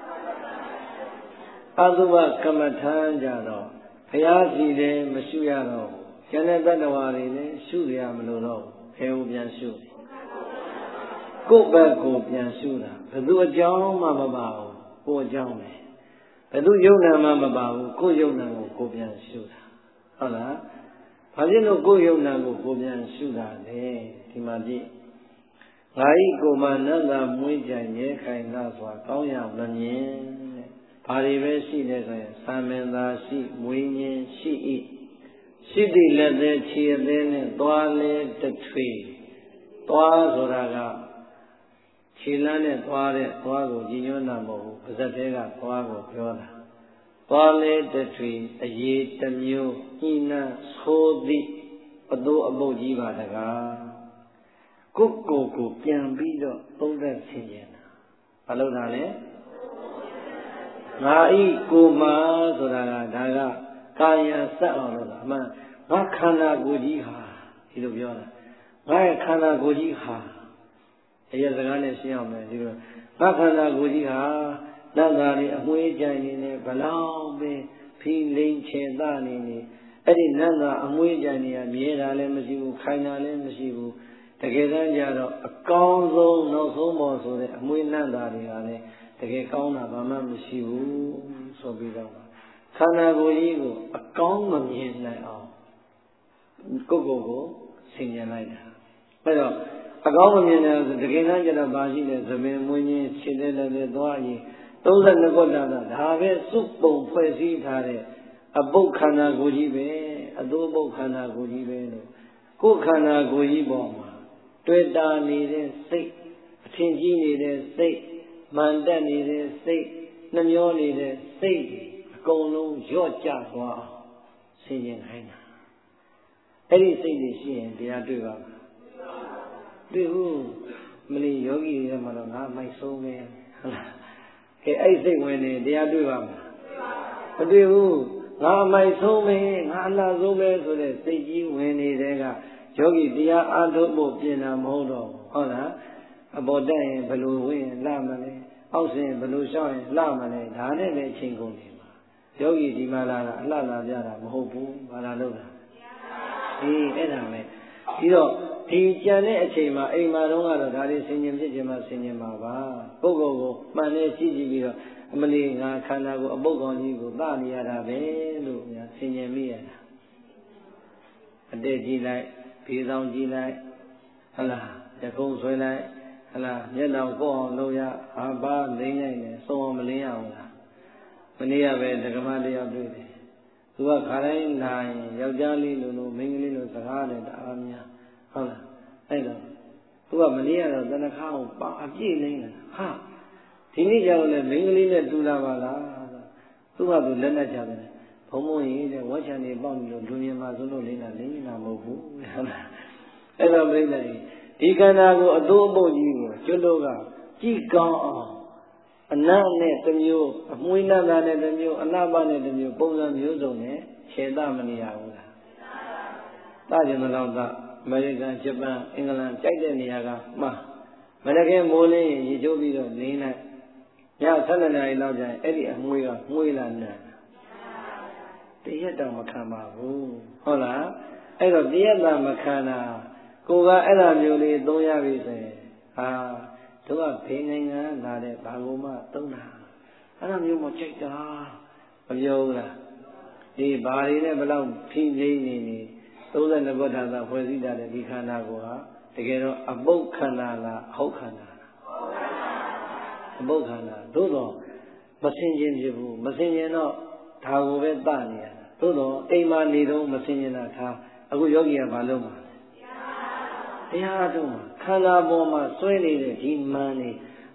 အသုဘကမ္မထာကြတော့ဘုရားစီတယ်မရှုရတော့ကျန်တဲ့တ attva တွေလည်းရှုရမလို့တော့ဘယ်ကိုပြန်ရှုကိုယ့်ဘက်ကိုပြန်ရှုတာဘယ်သူအကြောင်းမှမပါဘူးကိုယ်အကြောင်းပဲဘယ်သူယုံနာမှမပါဘူးကိုယ်ယုံနာကိုကိုယ်ပြန်ရှုတာဟုတ်လားဘာဖြစ်လို့ကိုယ်ယုံနာကိုကိုယ်ပြန်ရှုတာလဲဒီမှာကြည့်ငါဤကိုယ်မှနတ်သာမွေးကြရဲခိုင်လာစွာကောင်းရမမြင်တဲ့ဘာတွေပဲရှိလဲဆိုရင်သာမင်သာရှိမွေးငင်းရှိ၏ရှိသည့်လက်သေးခြေအသေးနဲ့သွားလဲတထွေသွားဆိုတာကခြေလမ်းနဲ့သွားတဲ့သွားကိုကြည်ညွှန်းတာမဟုတ်ဘူးပါဇက်သေးကသွားကိုပြောတာသွားလဲတထွေအရေးတစ်မျိုးညှိနှံဆိုးသည့်အတူအပုတ်ကြီးပါတကားကိုယ်ကိုယ်ကိုပြန်ပြီးတော့သုံးသပ်ဆင်ခြင်တာဘာလို့တာလဲငါဤကိုယ်မှာဆိုတာကဒါကကာယစက်အောင်လို့အမှန်ငါခန္ဓာကိုယ်ကြီးဟာဒီလိုပြောတာငါရဲ့ခန္ဓာကိုယ်ကြီးဟာအရာစကားနဲ့ရှင်းအောင်မယ်ဒီလိုငါခန္ဓာကိုယ်ကြီးဟာနတ်သားတွေအမွှေးကြိုင်နေနေဘလောက်ပဲဖီလိန်ချေသနေနေအဲ့ဒီနတ်သားအမွှေးကြိုင်နေရမြဲတာလည်းမရှိဘူးခိုင်တာလည်းမရှိဘူးတကယ်တမ်းကျတော့အကောင်းဆုံးနောက်ဆုံးပေါ်ဆိုတဲ့အမွှေးနတ်သားတွေကလည်းတကယ်ကောင်းတာဘာမှမရှိဘူးဆိုပြီးတော့ခန္ဓာကိုယ်ကြီးကိုအကောင်းမမြင်နိုင်အောင်ကိုယ့်ကိုယ်ကိုဆင်ញင်လိုက်တာအဲ့တော့အကောင်းမမြင်တယ်ဆိုတကယ်တမ်းကျတော့ဘာရှိလဲသမင်မွေးခြင်းခြေတဲ့လည်းသွားရင်သုံး၂ခုတည်းဒါပဲစုပုံဖွဲ့စည်းထားတဲ့အပုတ်ခန္ဓာကိုယ်ကြီးပဲအတူပုတ်ခန္ဓာကိုယ်ကြီးပဲလို့ကိုယ်ခန္ဓာကိုယ်ကြီးပေါ်မှာတွေ့တာနေတဲ့စိတ်အထင်ကြီးနေတဲ့စိတ်မှန်တက်နေတဲ့စိတ်နှမျောနေတဲ့စိတ်အကုန်လုံးရော့ကျသွားအောင်ဆင်ခြင်ခိုင်းတာအဲ့ဒီစိတ်တွေရှိရင်တရားတွေ့ပါမှာတွေ့ဘူးမလီယောဂီတွေမှာတော့ငါမိုက်ဆုံးပဲဟုတ်လားကဲအဲ့စိတ်ဝင်နေတရားတွေ့ပါမှာမတွေ့ဘူးငါမိုက်ဆုံးပဲငါအလားဆုံးပဲဆိုတဲ့စိတ်ကြီးဝင်နေတဲ့ကယောဂီတရားအားထုတ်ဖို့ပြင်တာမဟုတ်တော့ဟုတ်လားအပေါ်တက်ရင်ဘယ်လိုဝင်ရင်လှမလဲအောက်ဆင်းဘယ်လိုရှောက်ရင်လှမလဲဒါနဲ့လည်းအချိန်ကုန်နေမှာယောဂီဒီမှာလာတာအလှလာပြတာမဟုတ်ဘူးဘာလာလို့လဲအေးအဲ့ဒါပဲပြီးတော့ဒီကြံတဲ့အချိန်မှာအိမ်မှာတော့ကတော့ဒါလေးဆင်ញင်ဖြစ်ခြင်းမှဆင်ញင်ပါပါပုဂ္ဂိုလ်ကိုမှန်နေကြည့်ကြည့်ပြီးတော့အမလီငါခန္ဓာကိုအပုတ်ကောင်ကြီးကိုသနေရတာပဲလို့ညာဆင်ញင်မိရတာအတက်ကြည့်လိုက်ဘေးဆောင်ကြည့်လိုက်ဟလားရကုန်းဆွဲလိုက်ဟလားမျက်နှာကိုအောင်လုပ်ရအာပါလိမ့်နိုင်တယ်စုံအောင်မလင်းရအောင်လားမနေ့ကပဲဓကမတရားတွေ့တယ်သူကခါတိုင်းလာရင်ယောက်ျားလေးလိုလိုမိန်းကလေးလိုစကားနဲ့တအားများဟုတ်လားအဲ့တော့သူကမနေ့ကတော့တဏ္ဍခါကိုပါအပြည့်နေတာဟာဒီနေ့ကျတော့လေမိန်းကလေးနဲ့တူလာပါလားသူကသူလက်နဲ့ချတယ်ဘုံဘုံကြီးတဲ့ဝါချန်နေပေါက်နေလို့လူမြင်မှာဆိုလို့လိမ့်တာလိမ့်နေတာမဟုတ်ဘူးဟုတ်လားအဲ့တော့ပြိဿကြီးဒီခန္ဓာကိုအတိုးအပုတ်ကြီးကိုကျွတ်တို့ကကြည်ကောင်းအောင်အနတ်နဲ့တစ်မျိုးအမွှေးနတ်သားနဲ့တစ်မျိုးအနာပနဲ့တစ်မျိုးပုံစံမျိုးစုံနဲ့ခြေသမနေရဘူးလားတကြမလောက်ကအမေရိကန်ဂျပန်အင်္ဂလန်ကြိုက်တဲ့နေရာကမှားမနက်ကမိုးလေးရေချိုးပြီးတော့နေလိုက်ညဆယ်နှစ်နာရီလောက်ကျရင်အဲ့ဒီအမွှေးကမွှေးလာနေတရက်တော့မခံပါဘူးဟုတ်လားအဲ့တော့တရက်တော့မခံတာကိုကအဲ့လိုမျိုးလေးသုံးရပြီဆိုရင်ဟာတို့ကဖေးနိုင်ငံလာတဲ့ဘာလို့မှသုံးတာအဲ့လိုမျိုးမကြိုက်တာမပြောဘူးလားဒီဘာတွေနဲ့ဘလောက်ဖိလိမ့်နေနေသုံး၂ခုထာသာဖွဲ့စည်းတာတဲ့ဒီခန္ဓာကိုဟာတကယ်တော့အပုတ်ခန္ဓာလားအဟုတ်ခန္ဓာလားအပုတ်ခန္ဓာသို့တော့မစင်ခြင်းဖြစ်ဘူးမစင်ခြင်းတော့ဒါကိုပဲတနေရတာသို့တော့အိမ်မှာနေတော့မစင်ခြင်းတာထားအခုယောဂီကဘာလုပ်မှာတရားထုတ်မှာခန္ဓာပေါ်မှာစွဲနေတဲ့ဒီမှန်နေအ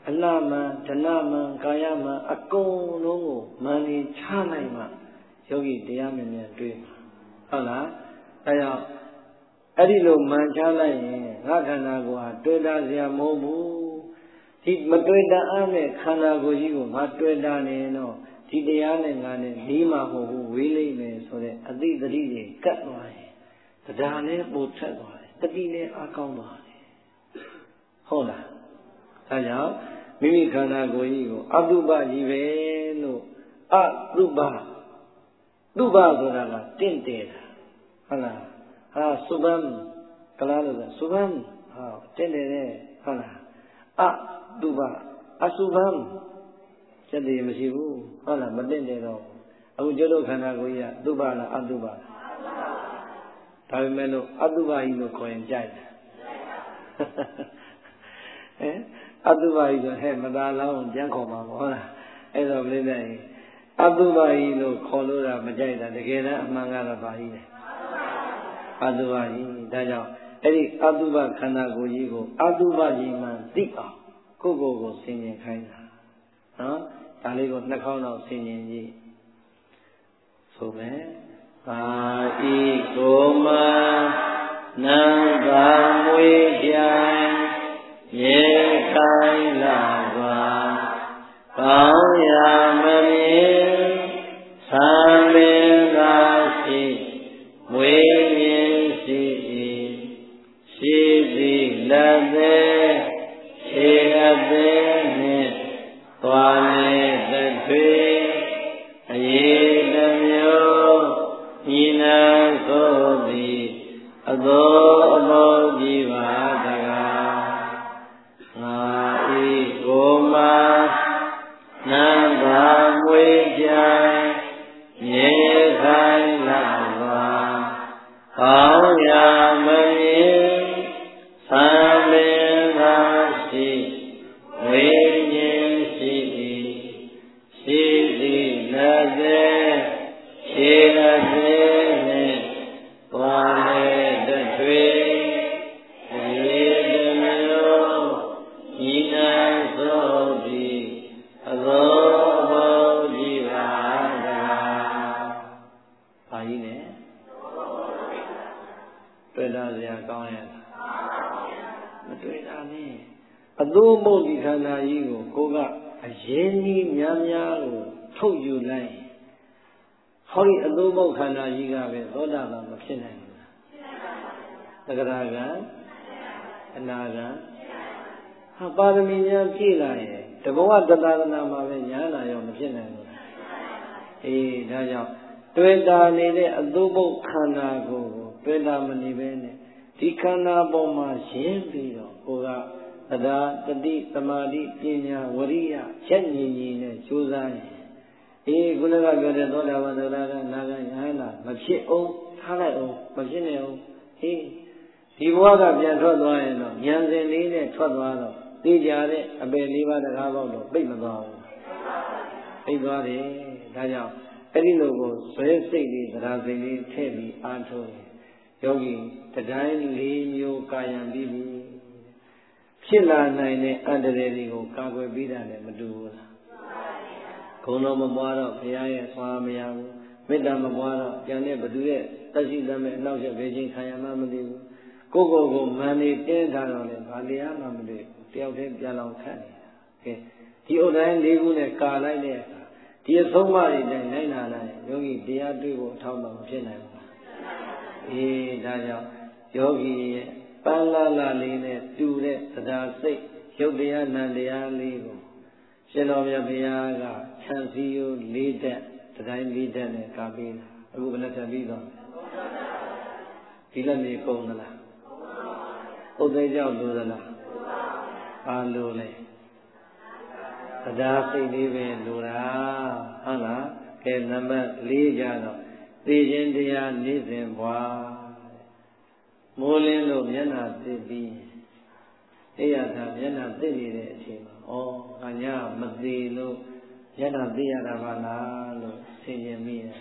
အလှမှန်ဓနမှန်ကာယမှန်အကုန်လုံးကိုမန်နေချနိုင်မှယောဂီတရားမြင်မြင်တွေ့မှာဟုတ်လားအဲကြောင့်အဲ့ဒီလိုမန်ချလိုက်ရင်ငါခန္ဓာကိုယ်ဟာတွေ့တာစရာမဟုတ်ဘူးဒီမတွေ့တာအားနဲ့ခန္ဓာကိုယ်ကြီးကိုငါတွေ့တာနေတော့ဒီတရားနဲ့ငါနဲ့နီးမှာမဟုတ်ဘူးဝေးလိမ့်မယ်ဆိုတဲ့အသိတတိတွေကတ်သွားရင်တရားနဲ့ပို့ထက်သွားတယ်တတိနဲ့အကောင်းသွားတယ်ဟုတ်လားဒါကြောင့်မိမိခန္ဓာကိုယ်ကြီးကိုအတုပကြီးပဲလို့အတုပတုပဆိုတာကတင့်တယ်တာဟုတ်လားဟာသုဘံကလားလို့ဆိုသုဘံဟာတင့်တယ်တဲ့ဟုတ်လားအတုပအသုဘံစက်တည်းမရှိဘူးဟုတ်လားမတင့်တယ်တော့အခုကျတော့ခန္ဓာကိုယ်ကြီးကတုပလားအတုပလားဒါပေမဲ့လို့အတုပကြီးလို့ခေါ်ရင်ကြိုက်တယ်ဟဲ့အတုပကြီးဆိုဟဲ့မသာလောင်းပြန်ခေါ်မှာပေါ့ဟုတ်လားအဲ့တော့ပြိဿကြီးအတုပကြီးလို့ခေါ်လို့တာမကြိုက်တာတကယ်တမ်းအမှန်ကတော့ပါကြီးတယ်အတုပကြီးဒါကြောင့်အဲ့ဒီအတုပခန္ဓာကိုယ်ကြီးကိုအတုပကြီးမှသိအောင်ကိုယ့်ကိုယ်ကိုဆင်ញင်ခိုင်းတာနော်ဒါလေးကိုနှာခေါင်းတော့ဆင်ញင်ကြည့်ဆိုမယ်ပါဤကိုမနံပါမွေကြိုင်ရေခိုင်လာပါကောင်းရာမမြင်သံမင်္သာရှိမွေမြင်ရှိရှိသည်လက်သေးခြေအသေးနှင့်သွားနေတဲ့ထွေအရေးတစ်မျိုးဤနာဆိုသည်အသောအမောကြီးပါတကားငါဤကိုမနံပါမွေကြိုင်မြေခိုင်လာပါကောင်းရာမမြင်သံမင်္သာရှိဝိညာဉ်ရှိရှိသည်လက်သေးခြေအသေးနှင့်သွားနေတဲ့ထွေအရေးတစ်မျိုးဤနာဆိုသည်အသောဘောကြီးပါကဘာကြီးလဲတွေ့တာစရာကောင်းရဲ့မတွေ့တာနဲ့အသောမုတ်ဒီခန္ဓာကြီးကိုကိုကအရင်ကြီးများများကိုထုတ်ယူလိုက်ဟောဒီအသောမုတ်ခန္ဓာကြီးကပဲသောတာပန်မဖြစ်နိုင်ဘူးလားသက္ကရာကအနာကဟာပါရမီများပြည့်လာရင်တဘဝတတရဏမှာပဲညာနာရောမဖြစ်နိုင်ဘူးအေးဒါကြောင့်တွေ့တာနေတဲ့အသုဘုတ်ခန္ဓာကိုယ်ကိုတွေ့တာမနေပဲနဲ့ဒီခန္ဓာပေါ်မှာရှင်းပြီးတော့ကိုကတရားတတိသမာဓိပညာဝရိယချက်ညီညီနဲ့ကြိုးစားရင်အေးခုနကပြောတဲ့သောတာပန်သရဏနာဂယဟနာမဖြစ်အောင်ထားလိုက်အောင်မဖြစ်နေအောင်အေးဒီဘဝကပြန်ထွက်သွားရင်တော့ဉာဏ်စဉ်လေးနဲ့ထွက်သွားတော့သိကြတဲ့အပေလေးပါးတကားပေါက်တော့ပိတ်မသွားဘူးပိတ်သွားတယ်ဒါကြောင့်အဲ့ဒီလိုကိုဇွဲစိတ်လေးတရားစိတ်လေးထည့်ပြီးအားထုတ်ရင်ယောဂီတရားလေးမျိုးကာယံပြီးပြီဖြစ်လာနိုင်တဲ့အန္တရာယ်တွေကိုကာကွယ်ပြီးတာလည်းမတူဘူးလားဂုဏ်တော်မပွားတော့ဘုရားရဲ့ဆွာမရဘူးမေတ္တာမပွားတော့ကျန်တဲ့ဘသူရဲ့သက်ရှိသမဲ့အနောက်ကျဘယ်ချင်းခံရမှမသိဘူးကိုယ့်ကိုယ်ကိုမန်နေတင်းထားတော့လေဘာတရားမှမသိဘူးတယောက်တည်းပြန်လောင်ခတ်နေတာကဲဒီဥဒ္ဒတိုင်းလေးခုနဲ့ကာလိုက်တဲ့အခါဒီအဆုံးမတွေနဲ့နိုင်လာလိုက်ယောဂီတရားတွေ့ဖို့အထောက်အပံ့မဖြစ်နိုင်ဘူးလားအေးဒါကြောင့်ယောဂီရဲ့ပန်းလာလာလေးနဲ့တူတဲ့တရားစိတ်ရုပ်တရားနံတရားလေးကိုရှင်တော်မြတ်ဘုရားကခြံစည်းရိုးလေးတက်တိုင်းလေးတက်နဲ့ကာပေးတာအခုဘယ်နဲ့တက်ပြီးတော့ဒီလက်မြေပုံသလားဥဒ္ဒေကြောင့်လို့သလားဘာလို့လဲတရားစိတ်လေးပဲလိုတာဟုတ်လားကဲနံပါတ်၄ကြတော့သိခြင်းတရားနေစဉ်ဘွားမိုးလင်းလို့မျက်နှာသိပြီးအိယာသာမျက်နှာသိနေတဲ့အချိန်မှာဩငါညာမသိလို့မျက်နှာသိရတာပါလားလို့သိရင်မိရဟ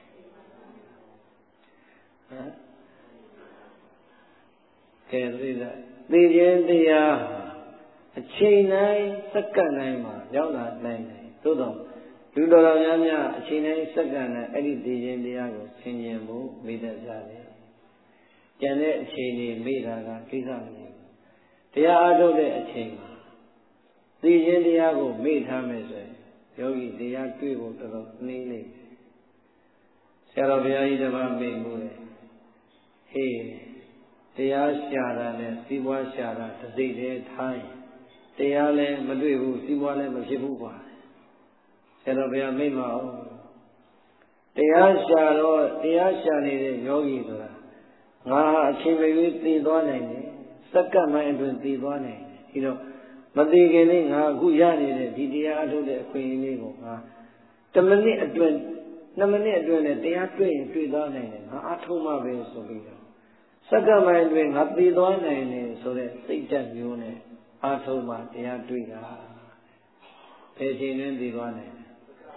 မ်ကဲသိတာသိခြင်းတရားအချိန်တိုင်းစက္ကန့်တိုင်းမှာရောက်လာနိုင်တယ်သို့တော့လူတော်တော်များများအချိန်တိုင်းစက္ကန့်တိုင်းအဲ့ဒီသိခြင်းတရားကိုဆင်ခြင်ဖို့မိတတ်ကြတယ်ကျန်တဲ့အချိန်တွေမိတာကကိစ္စမဟုတ်ဘူးတရားအားထုတ်တဲ့အချိန်မှာသိခြင်းတရားကိုမိထားမယ်ဆိုရင်ယောဂီတရားတွေ့ဖို့တော်တော်နှေးနေတယ်ဆရာတော်ဘုရားကြီးတပါးမိတ်မှုတယ်ဟေးတရားရှာတာနဲ့စီးပွားရှာတာတစ်စိတ်တည်းထားရင်တရားလည်းမတွေ့ဘူးစီးပွားလည်းမဖြစ်ဘူးကွာဆရာတော်ဘုရားမိတ်မအောင်တရားရှာတော့တရားရှာနေတဲ့ယောဂီဆိုတာငါအချိန်မရွေးသိသွားနိုင်တယ်စက္ကန့်ပိုင်းအတွင်းသိသွားနိုင်တယ်ဒီတော့မသိခင်လေးငါအခုရနေတဲ့ဒီတရားအထုတ်တဲ့အခွင့်အရေးလေးကိုငါတမိနစ်အတွင်းနှစ်မိနစ်အတွင်းနဲ့တရားတွေ့ရင်တွေ့သွားနိုင်တယ်ငါအထုတ်မှပဲဆိုပြီးတော့စက္ကန့်ပိုင်းအတွင်းငါသိသွားနိုင်တယ်ဆိုတဲ့စိတ်ဓာတ်မျိုးနဲ့အထုတ်မှတရားတွေ့တာဘယ်ချိန်တွင်သိသွားနိုင်လဲ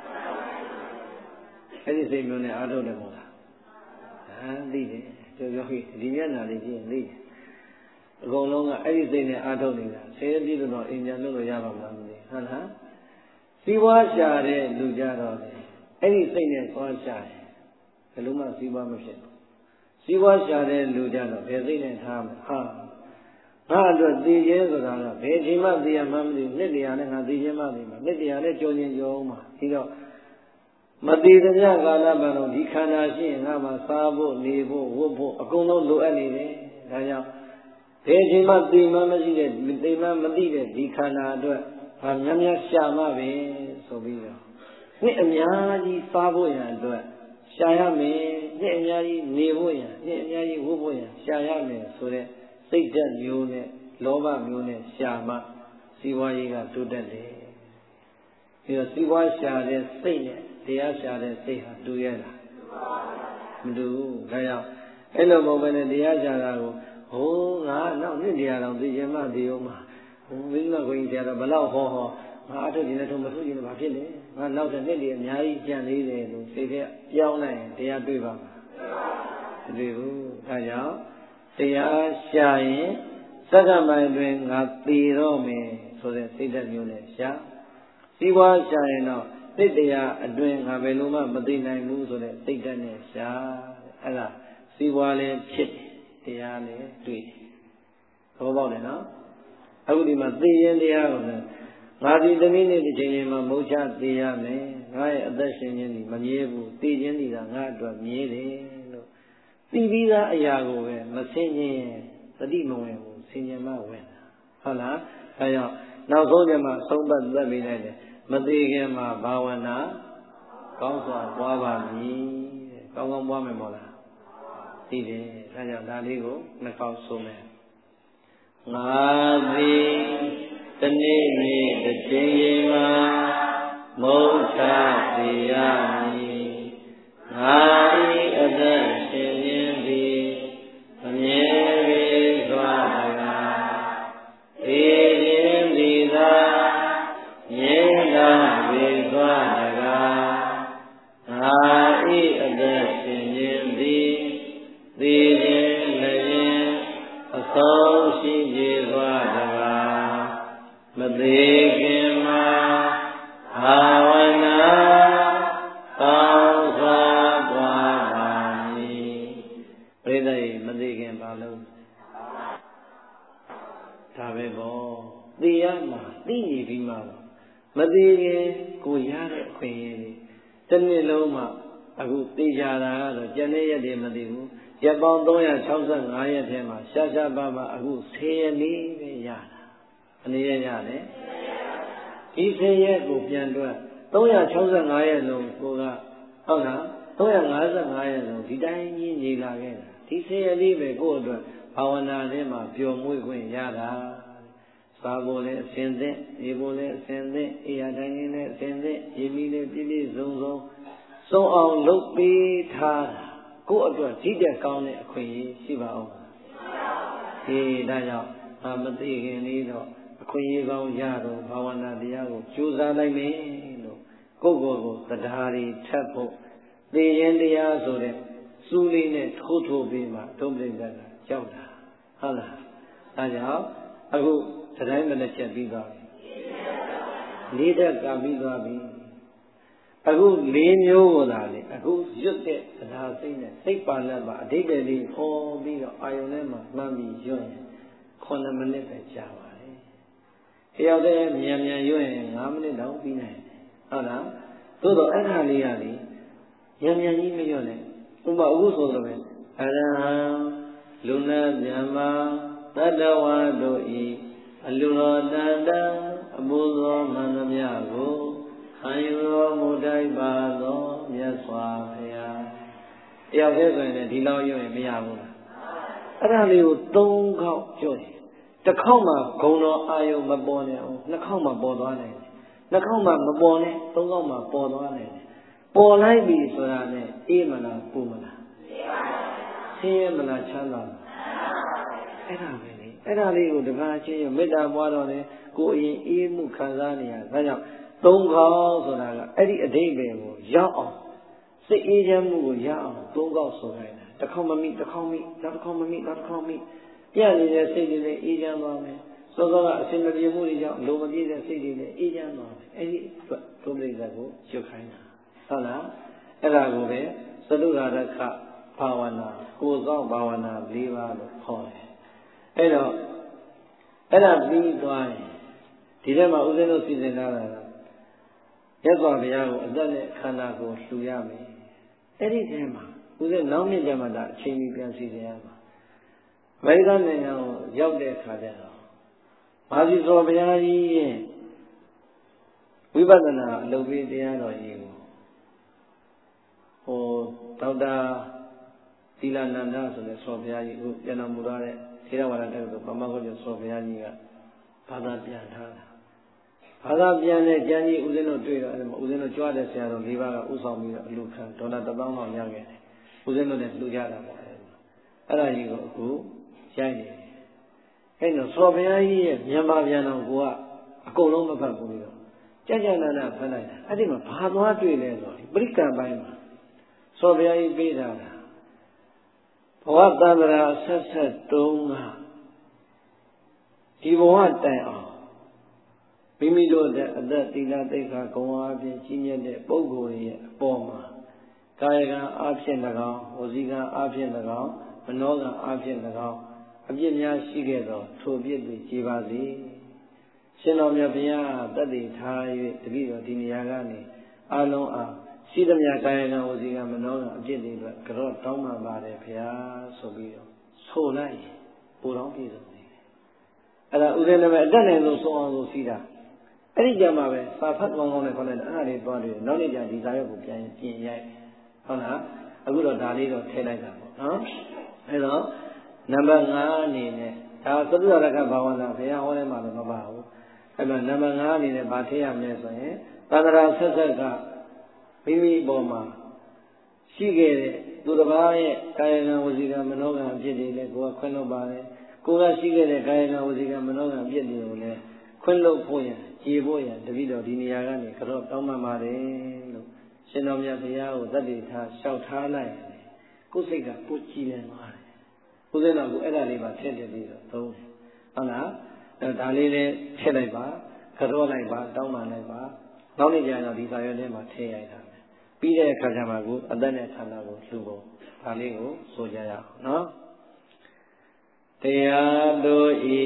အဲ့ဒီစိတ်မျိုးနဲ့အထုတ်တယ်မို့လားဟမ်သိတယ်ကျော်ကျော်ကြီးဒီမျက်နှာလေးကြည့်ရင်သိတယ်အကုန်လုံးကအဲ့ဒီစိတ်နဲ့အားထုတ်နေတာဆယ်ရပြည့်တော့အိမ်ပြန်လို့လို့ရပါမလားမသိဟုတ်လားစီးပွားရှာတဲ့လူကြတော့အဲ့ဒီစိတ်နဲ့သွားရှာတယ်ဘယ်လိုမှစီးပွားမဖြစ်ဘူးစီးပွားရှာတဲ့လူကြတော့ဘယ်စိတ်နဲ့ထားမှာဟာငါအတွက်သိခြင်းဆိုတာကဘယ်ချိန်မှသိရမှမသိနှစ်တရားနဲ့ငါသိခြင်းမှသိမှာနှစ်တရားနဲ့ကြောခြင်းကြောအောင်မှာဒီတော့မတည်တဲ့ကာလပတ်လုံးဒီခန္ဓာရှိရင်ငါမှစားဖို့နေဖို့ဝတ်ဖို့အကုန်လုံးလိုအပ်နေတယ်ဒါကြောင့်ဘယ်ချိန်မှသိမှမရှိတဲ့သိမှမသိတဲ့ဒီခန္ဓာအတွက်ငါများများရှာမှပဲဆိုပြီးတော့နှစ်အများကြီးစားဖို့ရန်အတွက်ရှာရမယ်နှစ်အများကြီးနေဖို့ရန်နှစ်အများကြီးဝတ်ဖို့ရန်ရှာရမယ်ဆိုတဲ့စိတ်ဓာတ်မျိုးနဲ့လောဘမျိုးနဲ့ရှာမှစီးပွားရေးကတိုးတက်တယ်ပြီးတော့စီးပွားရှာတဲ့စိတ်နဲ့တရားရှာတဲ့စိတ်ဟာတူရလားမတူဘူးဒါကြောင့်အဲ့လိုမဟုတ်ဘဲနဲ့တရားရှာတာကိုဟိုးငါနောက်နှစ်တရားတော်သိရင်မှသိအောင်မှာဟိုမိမကိုကြီးဆရာတော်ဘလောက်ဟောဟောငါအထုတ်ခြင်းနဲ့ထုံမထုတ်ခြင်းနဲ့ဘာဖြစ်လဲငါနောက်တဲ့နှစ်တွေအများကြီးကြံသေးတယ်လို့စိတ်ထဲပြောင်းလိုက်ရင်တရားတွေ့ပါမှာမတွေ့ဘူးဒါကြောင့်တရားရှာရင်စက္ကန့်ပိုင်းတွင်ငါသိတော့မယ်ဆိုတဲ့စိတ်ဓာတ်မျိုးနဲ့ရှာစီးပွားရှာရင်တော့စိတ်တရားအတွင်းငါဘယ်လိုမှမသိနိုင်ဘူးဆိုတဲ့စိတ်ဓာတ်နဲ့ရှာအဲ့ဒါစီးပွားလည်းဖြစ်တရားလည်းတွေ့သဘောပေါက်တယ်နော်အခုဒီမှာသိရင်တရားကိုလည်းငါဒီသမီးနေ့တစ်ချိန်ချိန်မှာမုတ်ချသိရမယ်ငါရဲ့အသက်ရှင်ခြင်းဒီမမြဲဘူးသိခြင်းဒီကငါအတွက်မြဲတယ်လို့သိပြီးသားအရာကိုပဲမဆင်ခြင်သတိမဝင်ဘူးဆင်ခြင်မှဝင်တာဟုတ်လားဒါကြောင့်နောက်ဆုံးကျမှဆုံးပတ်သက်ပြီးလိုက်တယ်မသိခင်မှာဘာဝနာကောင်းစွာပွားပါမည်တဲ့ကောင်းကောင်းပွားမယ်မို့လားသိတယ်ဒါကြောင့်ဒါလေးကိုနှစ်ခေါက်ဆုံးမယ်ငါသည်တနေ့နေ့တစ်ချိန်ချိန်မှာမုတ်ချသိရမည်ငါ၏အသက်ရှင်ခြင်းသည်အမြဲတည်းစွာတကားသိခြင်းသည်သာမြဲတာပေစွာတကားငါ၏အသက်ရှင်ခြင်းသည်သိခြင်းလည်းအဆုံးရှိပြေစွာတကားမသေးခင်မှာဘာဝနာကောင်းစွာပွားပါမည်ပြိဿရေမသေးခင်ဘာလို့ဒါပဲပေါ့သိရမှာသိနေပြီးမှမသေးခင်ကိုရတဲ့အခွင့်အရေးလေးတစ်နှစ်လုံးမှအခုသိကြတာကတော့ကျန်တဲ့ရက်တွေမသိဘူးရက်ပေါင်းသုံးရာ၆၅ရက်ထဲမှာရှားရှားပါပါအခုဆယ်ရက်လေးပဲရတာအနေရရတယ်ဒီဆယ်ရက်ကိုပြန်တွက်သုံးရာ၆၅ရက်လုံးကိုကဟုတ်လားသုံးရာ၅၅ရက်လုံးဒီတိုင်းကြီးညီလာခဲ့တာဒီဆယ်ရက်လေးပဲကိုယ့်အတွက်ဘာဝနာထဲမှာပျော်မွေ့ခွင့်ရတာစားဖို့လည်းအစဉ်သင့်နေဖို့လည်းအစဉ်သင့်အေးရတိုင်းရင်းလည်းအစဉ်သင့်ရည်မီလည်းပြည့်ပြည့်စုံစုံစုံအောင်လုပ်ပေးထားတာကိုယ့်အတွက်ဒီတက်ကောင်းတဲ့အခွင့်အရေးရှိပါအောင်ဒီဒါကြောင့်ငါမသိခင်လေးတော့အခွင့်အရေးကောင်းရတော့ဘာဝနာတရားကိုကြိုးစားလိုက်မယ်လို့ကိုယ့်ကိုယ်ကိုတရားတွေထပ်ဖို့သိရင်တရားဆိုတဲ့စူးလေးနဲ့ထိုးထိုးပြီးမှဒုံပြိတ္တကကြောက်တာဟုတ်လားဒါကြောင့်အခုတိုင်းမနဲ့ချက်ပြီးသွားပြီလေးသက်ကပြီးသွားပြီအခုလေးမျိုးကိုသာလေအခုရွတ်တဲ့တရားစိတ်နဲ့စိတ်ပါလက်ပါအဓိပ္ပာယ်လေးဟောပြီးတော့အာယုန်ထဲမှာမှန်ပြီးရွတ်ရင်ခုနှစ်မိနစ်ပဲကြာပါတယ်တယောက်တည်းမြန်မြန်ရွတ်ရင်ငါးမိနစ်တော့ပြီးနိုင်တယ်ဟုတ်လားသို့တော့အဲ့ဒါလေးကလေမြန်မြန်ကြီးမရွတ်နဲ့ဥပမာအခုဆိုတော့ပဲအရဟံလူနာမြမ္မာတတ္တဝါတို့ဤအလူတော်တန်တန်အပူသောမန္တမြကိုခံယူတော်မူတိုက်ပါသောမြတ်စွာဘုရားတယောက်တည်းဆိုရင်ဒီလောက်ရွတ်ရင်မရဘူးလားအဲ့ဒါလေးကိုသုံးခေါက်ရွတ်ရင်တစ်ခေါက်မှဂုံတော်အာယုံမပေါ်နဲ့အောင်နှစ်ခေါက်မှပေါ်သွားနိုင်တယ်နှစ်ခေါက်မှမပေါ်နဲ့သုံးခေါက်မှပေါ်သွားနိုင်တယ်ပေါ်လိုက်ပြီဆိုတာနဲ့အေးမလားပူမလားဆင်းရဲမလားချမ်းသာမလားအဲ့ဒါပဲလေအဲ့ဒါလေးကိုတကားချင်းရမေတ္တာပွားတော့လေကိုယ်အရင်အေးမှုခံစားနေရဒါကြောင့်သုံးခေါက်ဆိုတာကအဲ့ဒီအဓိပ္ပာယ်ကိုရောက်အောင်စိတ်အေးချမ်းမှုကိုရအောင်သုံးခေါက်ဆိုခိုင်းတာတစ်ခေါက်မမိတစ်ခေါက်မိနောက်တစ်ခေါက်မမိနောက်တစ်ခေါက်မိပြနေတဲ့စိတ်တွေလည်းအေးချမ်းသွားမယ်စောစောကအစင်မပြေမှုတွေကြောင့်လိုမပြေတဲ့စိတ်တွေလည်းအေးချမ်းသွားမယ်အဲ့ဒီအတွက်ဒုပရိသတ်ကိုရွတ်ခိုင်းတာဟုတ်လားအဲ့ဒါကိုပဲသတုရာရခဘာဝနာကိုယ်ဆောင်ဘာဝနာ၄ပါးလို့ခေါ်တယ်အဲ့တော့အဲ့ဒါပြီးသွားရင်ဒီထဲမှာဦးဇင်းတို့စီစဉ်လာတာကမြတ်စွာဘုရားကိုအသက်နဲ့ခန္ဓာကိုလှူရမယ်အဲ့ဒီထဲမှာဦးဇင်းနောက်နှစ်ကျမှတာအချိန်ကြီးပြန်စီစဉ်ရမှာအမေရိကန်နိုင်ငံကိုရောက်တဲ့အခါကျတော့မာဇီသောဘုရားကြီးရဲ့ဝိပဿနာအလုပ်ပေးတရားတော်ကြီးကိုဟိုဒေါက်တာသီလနန္ဒဆိုတဲ့သောဘုရားကြီးကိုပြန်တော်မူသွားတဲ့ထေရဝါဒတက္ကသိုလ်ပမဂုတ်ကျော်သောဘုရားကြီးကဘာသာပြန်ထားတာဘာသာပြန်တဲ့ကျမ်းကြီးဦးဇင်းတို့တွေ့တော့အဲ့မှာဦးဇင်းတို့ကြွားတဲ့ဆရာတော်၄ပါးကဥဆောင်ပြီးတော့အလူခံဒေါ်လာတစ်သောင်းလောက်ရခဲ့တယ်ဦးဇင်းတို့လည်းလှူကြတာပေါ့အဲ့ဒါကြီးကိုအခုရိုက်နေတယ်အဲ့တော့သောဘုရားကြီးရဲ့မြန်မာပြန်တော်ကအကုန်လုံးမဖတ်ဘူးပြီးတော့ကြကြနာနာဖတ်လိုက်တာအဲ့ဒီမှာဘာသွားတွေ့လဲဆိုတော့ပရိက္ခဏပိုင်းမှာသောဘုရားကြီးပေးတာဘဝတန္တရာဆက်ဆက်တုံးကဒီဘဝတိုင်အောင်မိမိတို့တဲ့အသက်သီလသိက္ခာဂုဏ်အားဖြင့်ကြီးမြတ်တဲ့ပုဂ္ဂိုလ်ရဲ့အပေါ်မှာကာယကံအားဖြင့်၎င်းဝစီကံအားဖြင့်၎င်းမနောကံအားဖြင့်၎င်းအပြစ်များရှိခဲ့သောထိုပြစ်တွေကြည်ပါစေရှင်တော်မြတ်ဘုရားတတ်သိထား၍တပည့်တော်ဒီနေရာကနေအလုံးအားရှိသမျှကာယကံဝစီကံမနောကံအပြစ်တွေအတွက်ကြောတောင်းပန်ပါတယ်ဘုရားဆိုပြီးတော့ဆိုလိုက်ပူတော်ပြည့်စုံတယ်အဲ့ဒါဥစဉ်နံပါတ်အတက်နိုင်ဆုံးဆုံးအောင်လို့စီးတာအဲ့ဒီကြမှာပဲစာဖတ်ကောင်းကောင်းနဲ့ခေါ်လိုက်တယ်အဲ့ဒါလေးသွားတယ်နောက်နေ့ကျဒီစာရွက်ကိုပြန်ပြင်ရိုက်ဟုတ်လားအခုတော့ဒါလေးတော့ထည့်လိုက်တာပေါ့နော်အဲ့တော့နံပါတ်၅အနေနဲ့ဒါသတုရရကဘာဝနာဘုရားဟောတဲ့မှာတော့မပါဘူးအဲ့မှာနံပါတ်၅အနေနဲ့ဗာထည့်ရမယ်ဆိုရင်သန္တရာဆက်ဆက်ကမိမိပေါ်မှာရှိခဲ့တဲ့သူတစ်ပါးရဲ့ကာယကံဝစီကံမနောကံအဖြစ်တွေလည်းကိုယ်ကခွင့်လို့ပါတယ်ကိုယ်ကရှိခဲ့တဲ့ကာယကံဝစီကံမနောကံအဖြစ်တွေကိုလည်းခွင့်လို့ဖို့ရကြည်ဖို့ရတပည့်တော်ဒီနေရာကနေကြောတောင်းပန်ပါတယ်လို့ရှင်တော်မြတ်ဘုရားကိုသတ္တိထားလျှောက်ထားလိုက်ရင်ကိုယ်စိတ်ကပိုကြည်လင်သွားတယ်။ဦးဇင်းတော်ကအဲ့ဒါလေးပါထည့်တယ်ပြီးတော့သုံးတယ်။ဟုတ်လား။အဲဒါလေးလည်းထည့်လိုက်ပါကြောလိုက်ပါတောင်းပန်လိုက်ပါနောက်နေ့ကျရင်တော့ဒီစာရွက်ထဲမှာထည့်ရိုက်တာပဲ။ပြီးတဲ့အခါကျမှကိုအသက်နဲ့ခန္ဓာကိုလှူဖို့ဒါလေးကိုဆိုကြရအောင်နော်။တရားတို့ဤ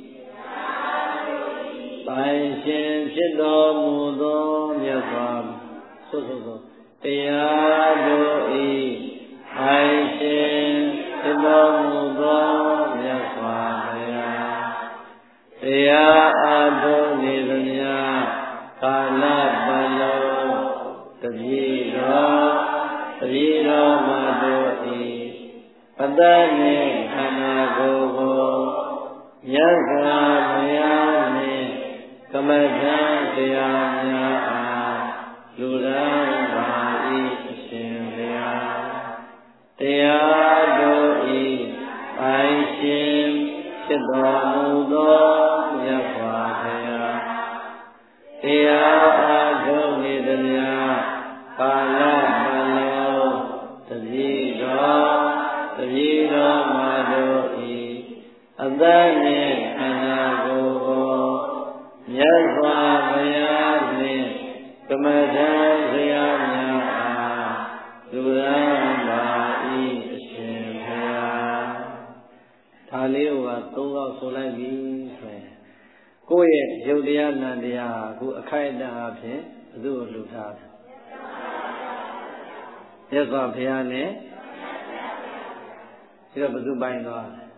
ပိုင်ရှင်ဖြစ်တော်မူသောမြတ်စွာဆိုဆိုဆိုတရားတို့ဤပိုင်ရှင်ဖြစ်တော်မူသောမြတ်စွာဘုရားတရားအားထုတ်နေသမျှကာလပတ်လုံးတပည့်တော်တပည့်တော်မတို့ဤအတ္တနှင့်ခန္ဓာကိုယ်ကိုမြတ်စွာဘုရားနှင့်ကမ္မထာတရားများအားလူတိုင်းပါ၏အရှင်ဘုရားတရားတို့ဤပိုင်ရှင်ဖြစ်တော်မူသောမြတ်စွာဘုရားတရားအားထုတ်နေသမျှကာလပတ်လုံးတပည့်တော်တပည့်တော်မတို့ဤအသက်နှင့်ခန္ဓာဒါလေးကသုံးခေါက်ဆိုလိုက်ပြီဆိုရင်ကိုယ့်ရဲ့ယုတ်တရားနံတရားကိုအခိုက်အတန့်အဖြစ်ဘယ်သူ့ကိုလှူထားလဲမြတ်စွာဘုရားနဲ့ဒီတော့ဘယ်သူပိုင်သွားလဲ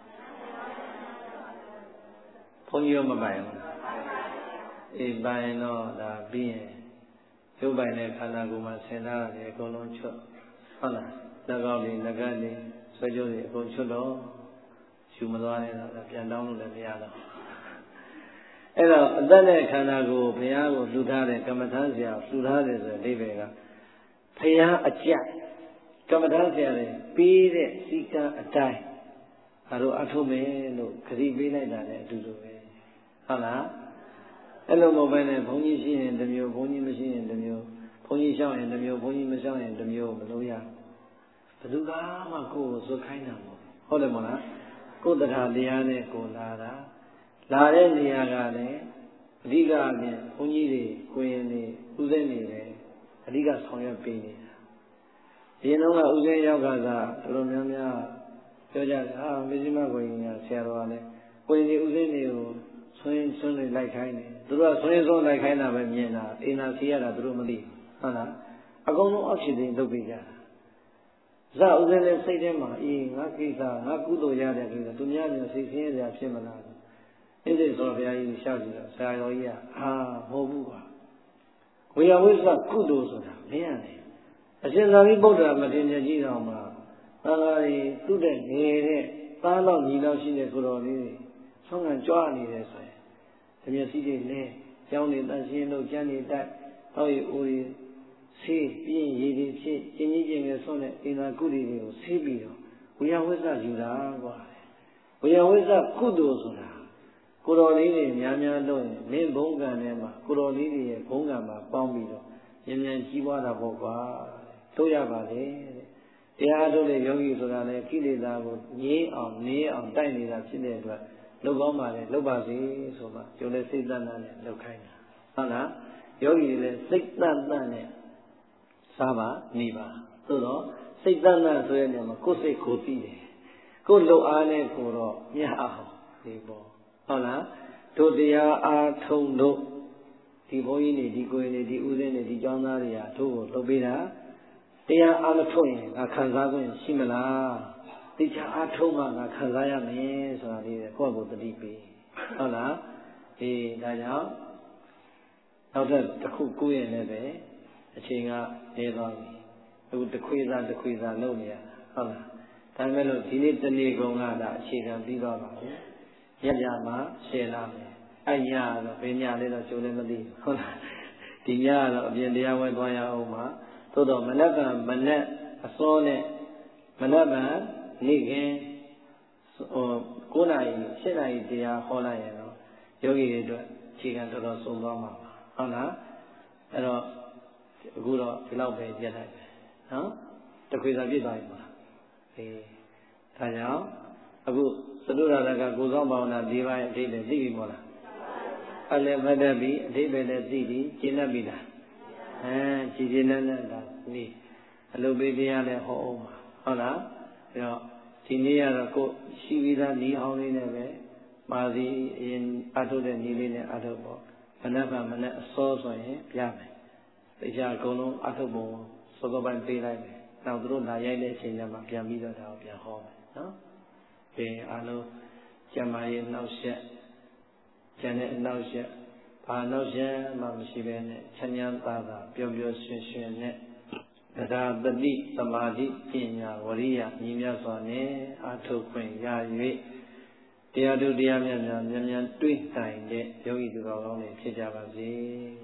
ဘုန်းကြီးရောမပိုင်ဘူးအေးပိုင်တော့ဒါပြီးရင်ရုပ်ပိုင်တဲ့ခန္ဓာကိုယ်မှာဆင်ထားတယ်အကုန်လုံးချွတ်ဟုတ်လားလက်ကောက်တွေငကတ်တွေဆွဲကြိုးတွေအကုန်ချွတ်တော့ယူမသွားနဲ့တော့ပြန်တောင်းလို့လည်းမရတော့အဲ့တော့အသက်နဲ့ခန္ဓာကိုယ်ဘုရားကိုလှူထားတဲ့ကမ္မထာဆရာလှူထားတယ်ဆိုတဲ့အိဗေကဘုရားအကြကမ္မထာဆရာတွေပြီးတဲ့စီကံအတိုင်းငါတို့အထုမယ်လို့ခရီးပေးလိုက်တာလည်းအတူတူပဲဟုတ်လားအဲ့လိုမဟုတ်ဘဲနဲ့ဘုန်းကြီးရှိရင်တစ်မျိုးဘုန်းကြီးမရှိရင်တစ်မျိုးဘုန်းကြီးရှောင်းရင်တစ်မျိုးဘုန်းကြီးမရှောင်းရင်တစ်မျိုးမလို့ရဘယ်သူကမှကိုယ်ကိုစွခိုင်းတာမဟုတ်ဟုတ်တယ်မဟုတ်လားကိုယ်တရားတရားနဲ့ကိုလာတာလာတဲ့နေရာကလည်းအဓိကအပြင်ဘုန်းကြီးတွေကိုရင်တွေဥစဉ်နေတယ်အဓိကဆောင်ရွက်ပေးနေတာဒီတော့ကဥစဉ်ရောက်ကသာတော်တော်များများပြောကြတယ်ဟာမစ္စည်းမကိုရင်ကဆရာတော်ကလည်းကိုရင်တွေဥစဉ်တွေကိုဆွင်းဆွင်းလိုက်ခိုင်းတယ်သူတို့ကဆွင်းဆွင်းလိုက်ခိုင်းတာပဲမြင်တာအိမ်သာစီရတာသူတို့မသိဟုတ်လားအကုန်လုံးအောက်ဖြစ်တင်လုပ်ပေးကြတာဇာဥစဉ်နဲ့စိတ်ထဲမှာအေးငါကိစ္စငါကုသိုလ်ရတဲ့ကိစ္စသူများမျိုးစိတ်ဆင်းရဲစရာဖြစ်မလားအင်းစိတ်ဆိုဘုရားကြီးရှောက်ကြည့်တော့ဆရာတော်ကြီးကအာမဟုတ်ဘူးကွာဝေယဝိသကုသိုလ်ဆိုတာမင်းရတယ်အရှင်သာရိပုတ္တရာမတင်ကြကြည့်တော့မှသာသာကြီးသူ့တဲ့နေတဲ့သားတော့ညီတော့ရှိတဲ့ကိုတော်လေးတွေဆုံးခံကြွားနေတယ်ဆိုရင်ဒီမျက်စိတွေလဲကျောင်းနေတန်ရှင်းလို့ကျမ်းနေတိုက်တော့ရီအိုရီဆေးပြင်းရည်တွေဖြစ်ကျင်းကြီးကျင်းငယ်ဆွတဲ့အင်္ဂါကုတိတွေကိုဆေးပြီးတော့ဝေယဝိသယူတာကွာဝေယဝိသကုသိုလ်ဆိုတာကိုတော်လေးတွေများများလို့ရင်မင်းဘုံကံထဲမှာကိုတော်လေးတွေရဲ့ဘုံကံမှာပေါင်းပြီးတော့ဉာဏ်ဉာဏ်ကြီးပွားတာပေါ့ကွာတို့ရပါလေတရားထုတ်တဲ့ယောဂီဆိုတာလေကိလေသာကိုငြိမ်းအောင်နေအောင်တိုက်နေတာဖြစ်တဲ့အတွက်လုပ်ကောင်းပါလေလုပ်ပါစေဆိုမှကျုပ်လည်းစိတ်တန်တန်နဲ့လုပ်ခိုင်းတာဟုတ်လားယောဂီတွေလည်းစိတ်တန်တန်နဲ့စားပါနေပါသို့တော့စိတ်တန်တန်ဆိုတဲ့နေရာမှာကိုယ်စိတ်ကိုသိတယ်ကိုယ်လုံအားနဲ့ကိုတော့မြတ်အောင်ဒီပေါ့ဟုတ်လားတို့တရားအားထုံတို့ဒီဘုန်းကြီးတွေဒီကိုယ်တွေဒီဥစဉ်တွေဒီကျောင်းသားတွေကတို့ကိုလုပ်ပေးတာတရားအားမထုံရင်ငါခံစားခွင့်ရှိမလားတရားအားထုံမှငါခံစားရမယ်ဆိုတာလေးကိုယ့်ကိုယ်သတိပေးဟုတ်လားအေးဒါကြောင့်နောက်ထပ်တစ်ခုကိုယ့်ရဲ့လည်းပဲအချိန်ကနေသွားပြီအခုတစ်ခွေစားတစ်ခွေစားလုပ်နေရတာဟုတ်လားဒါပေမဲ့လို့ဒီနေ့တနေ့ကုန်ကဒါအခြေခံပြီးသွားပါပြီရကြမှာရှင်းလာမယ်အဲ့ညတော့ဘယ်ညလေးတော့ကျုံလည်းမသိဘူးဟုတ်လားဒီညကတော့အပြင်တရားဝဲသွားရအောင်မှာသို့တော့မနက်ကမနက်အစောနဲ့မနက်ကနေ့ခင်းဟို၉နာရီ၈နာရီတရားဟောလိုက်ရင်တော့ယောဂီတွေအတွက်အခြေခံတော်တော်ဆုံးသွားမှာပါဟုတ်လားအဲ့တော့အခုတော့ဒီလောက်ပဲပြတ်လိုက်ပဲနော်တခွေစာပြည့်သွားပြီမလားအေးဒါကြောင့်အခုသတုရတကကိုယ်ဆောင်ဘာဝနာဒီပိုင်းအဓိပ္ပာယ်သိပြီမို့လားအဲ့လည်းမတတ်ပြီအဓိပ္ပာယ်လည်းသိပြီကျင့်တတ်ပြီလားအဲကြည်ကျင်နေတာနေအလုပ်ပေးတရားလည်းဟောအောင်ပါဟုတ်လားအဲ့တော့ဒီနေ့ကတော့ကိုရှိပြီးသားဤအောင်လေးနဲ့ပဲမာစီအရင်အထုတ်တဲ့ဤလေးနဲ့အထုတ်ပေါ့မနက်ကမနက်အစောဆိုရင်ပြမယ်တရားအကုန်လုံးအထုတ်ပုံစောစောပိုင်းပေးလိုက်မယ်နောက်သူတို့လာရိုက်တဲ့အချိန်ကျမှပြန်ပြီးတော့ဒါကိုပြန်ဟောမယ်နော်ဒီအားလုံးကျမ်းမာရေးနှောက်ယှက်ကျန်တဲ့အနှောက်ယှက်ဘာနှောက်ယှက်မှမရှိဘဲနဲ့ချမ်းချမ်းသာသာပျော်ပျော်ရွှင်ရွှင်နဲ့တရားတတိသမာဓိပညာဝရိယညီမြတ်စွာနဲ့အာထုတ်ခွင့်ရ၍တရားတို့တရားမြတ်များမြန်မြန်တွေ့တိုင်တဲ့ယောဂီသူတော်ကောင်းတွေဖြစ်ကြပါစေ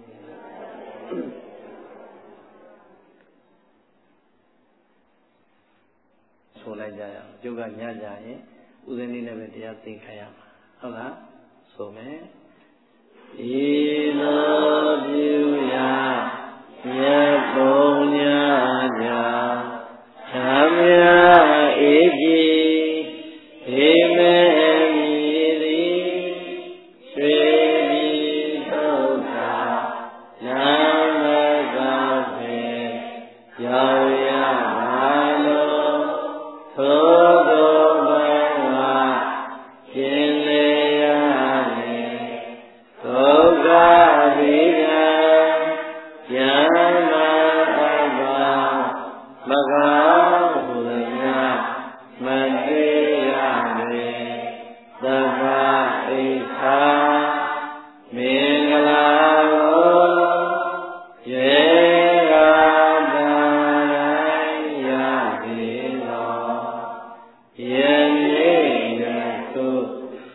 ဆိုလိုက်ကြရအောင်ကျုပ်ကညကြရင်ဥစဉ်လေးနဲ့ပဲတရားသိခံရမှာဟုတ်လားဆိုမယ်ဤလိုပြုရာမြတ်ဘုံညာကြာသမယဧပြီဧမေမိတိရွှေပြည်သုဒ္ဓနာမကပေရောက်ရပါလို့သို့သောဘဝ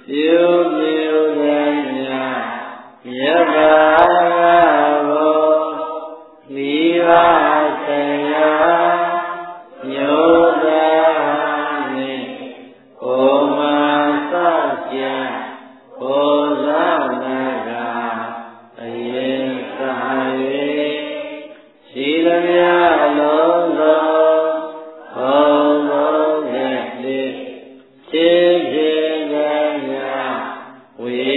Piu piu danya Yabba Bo Viva Saya Nyodani Oma Satya Ozanaga Aye Sahaye Shilamya Londo Om Gati Chidanya We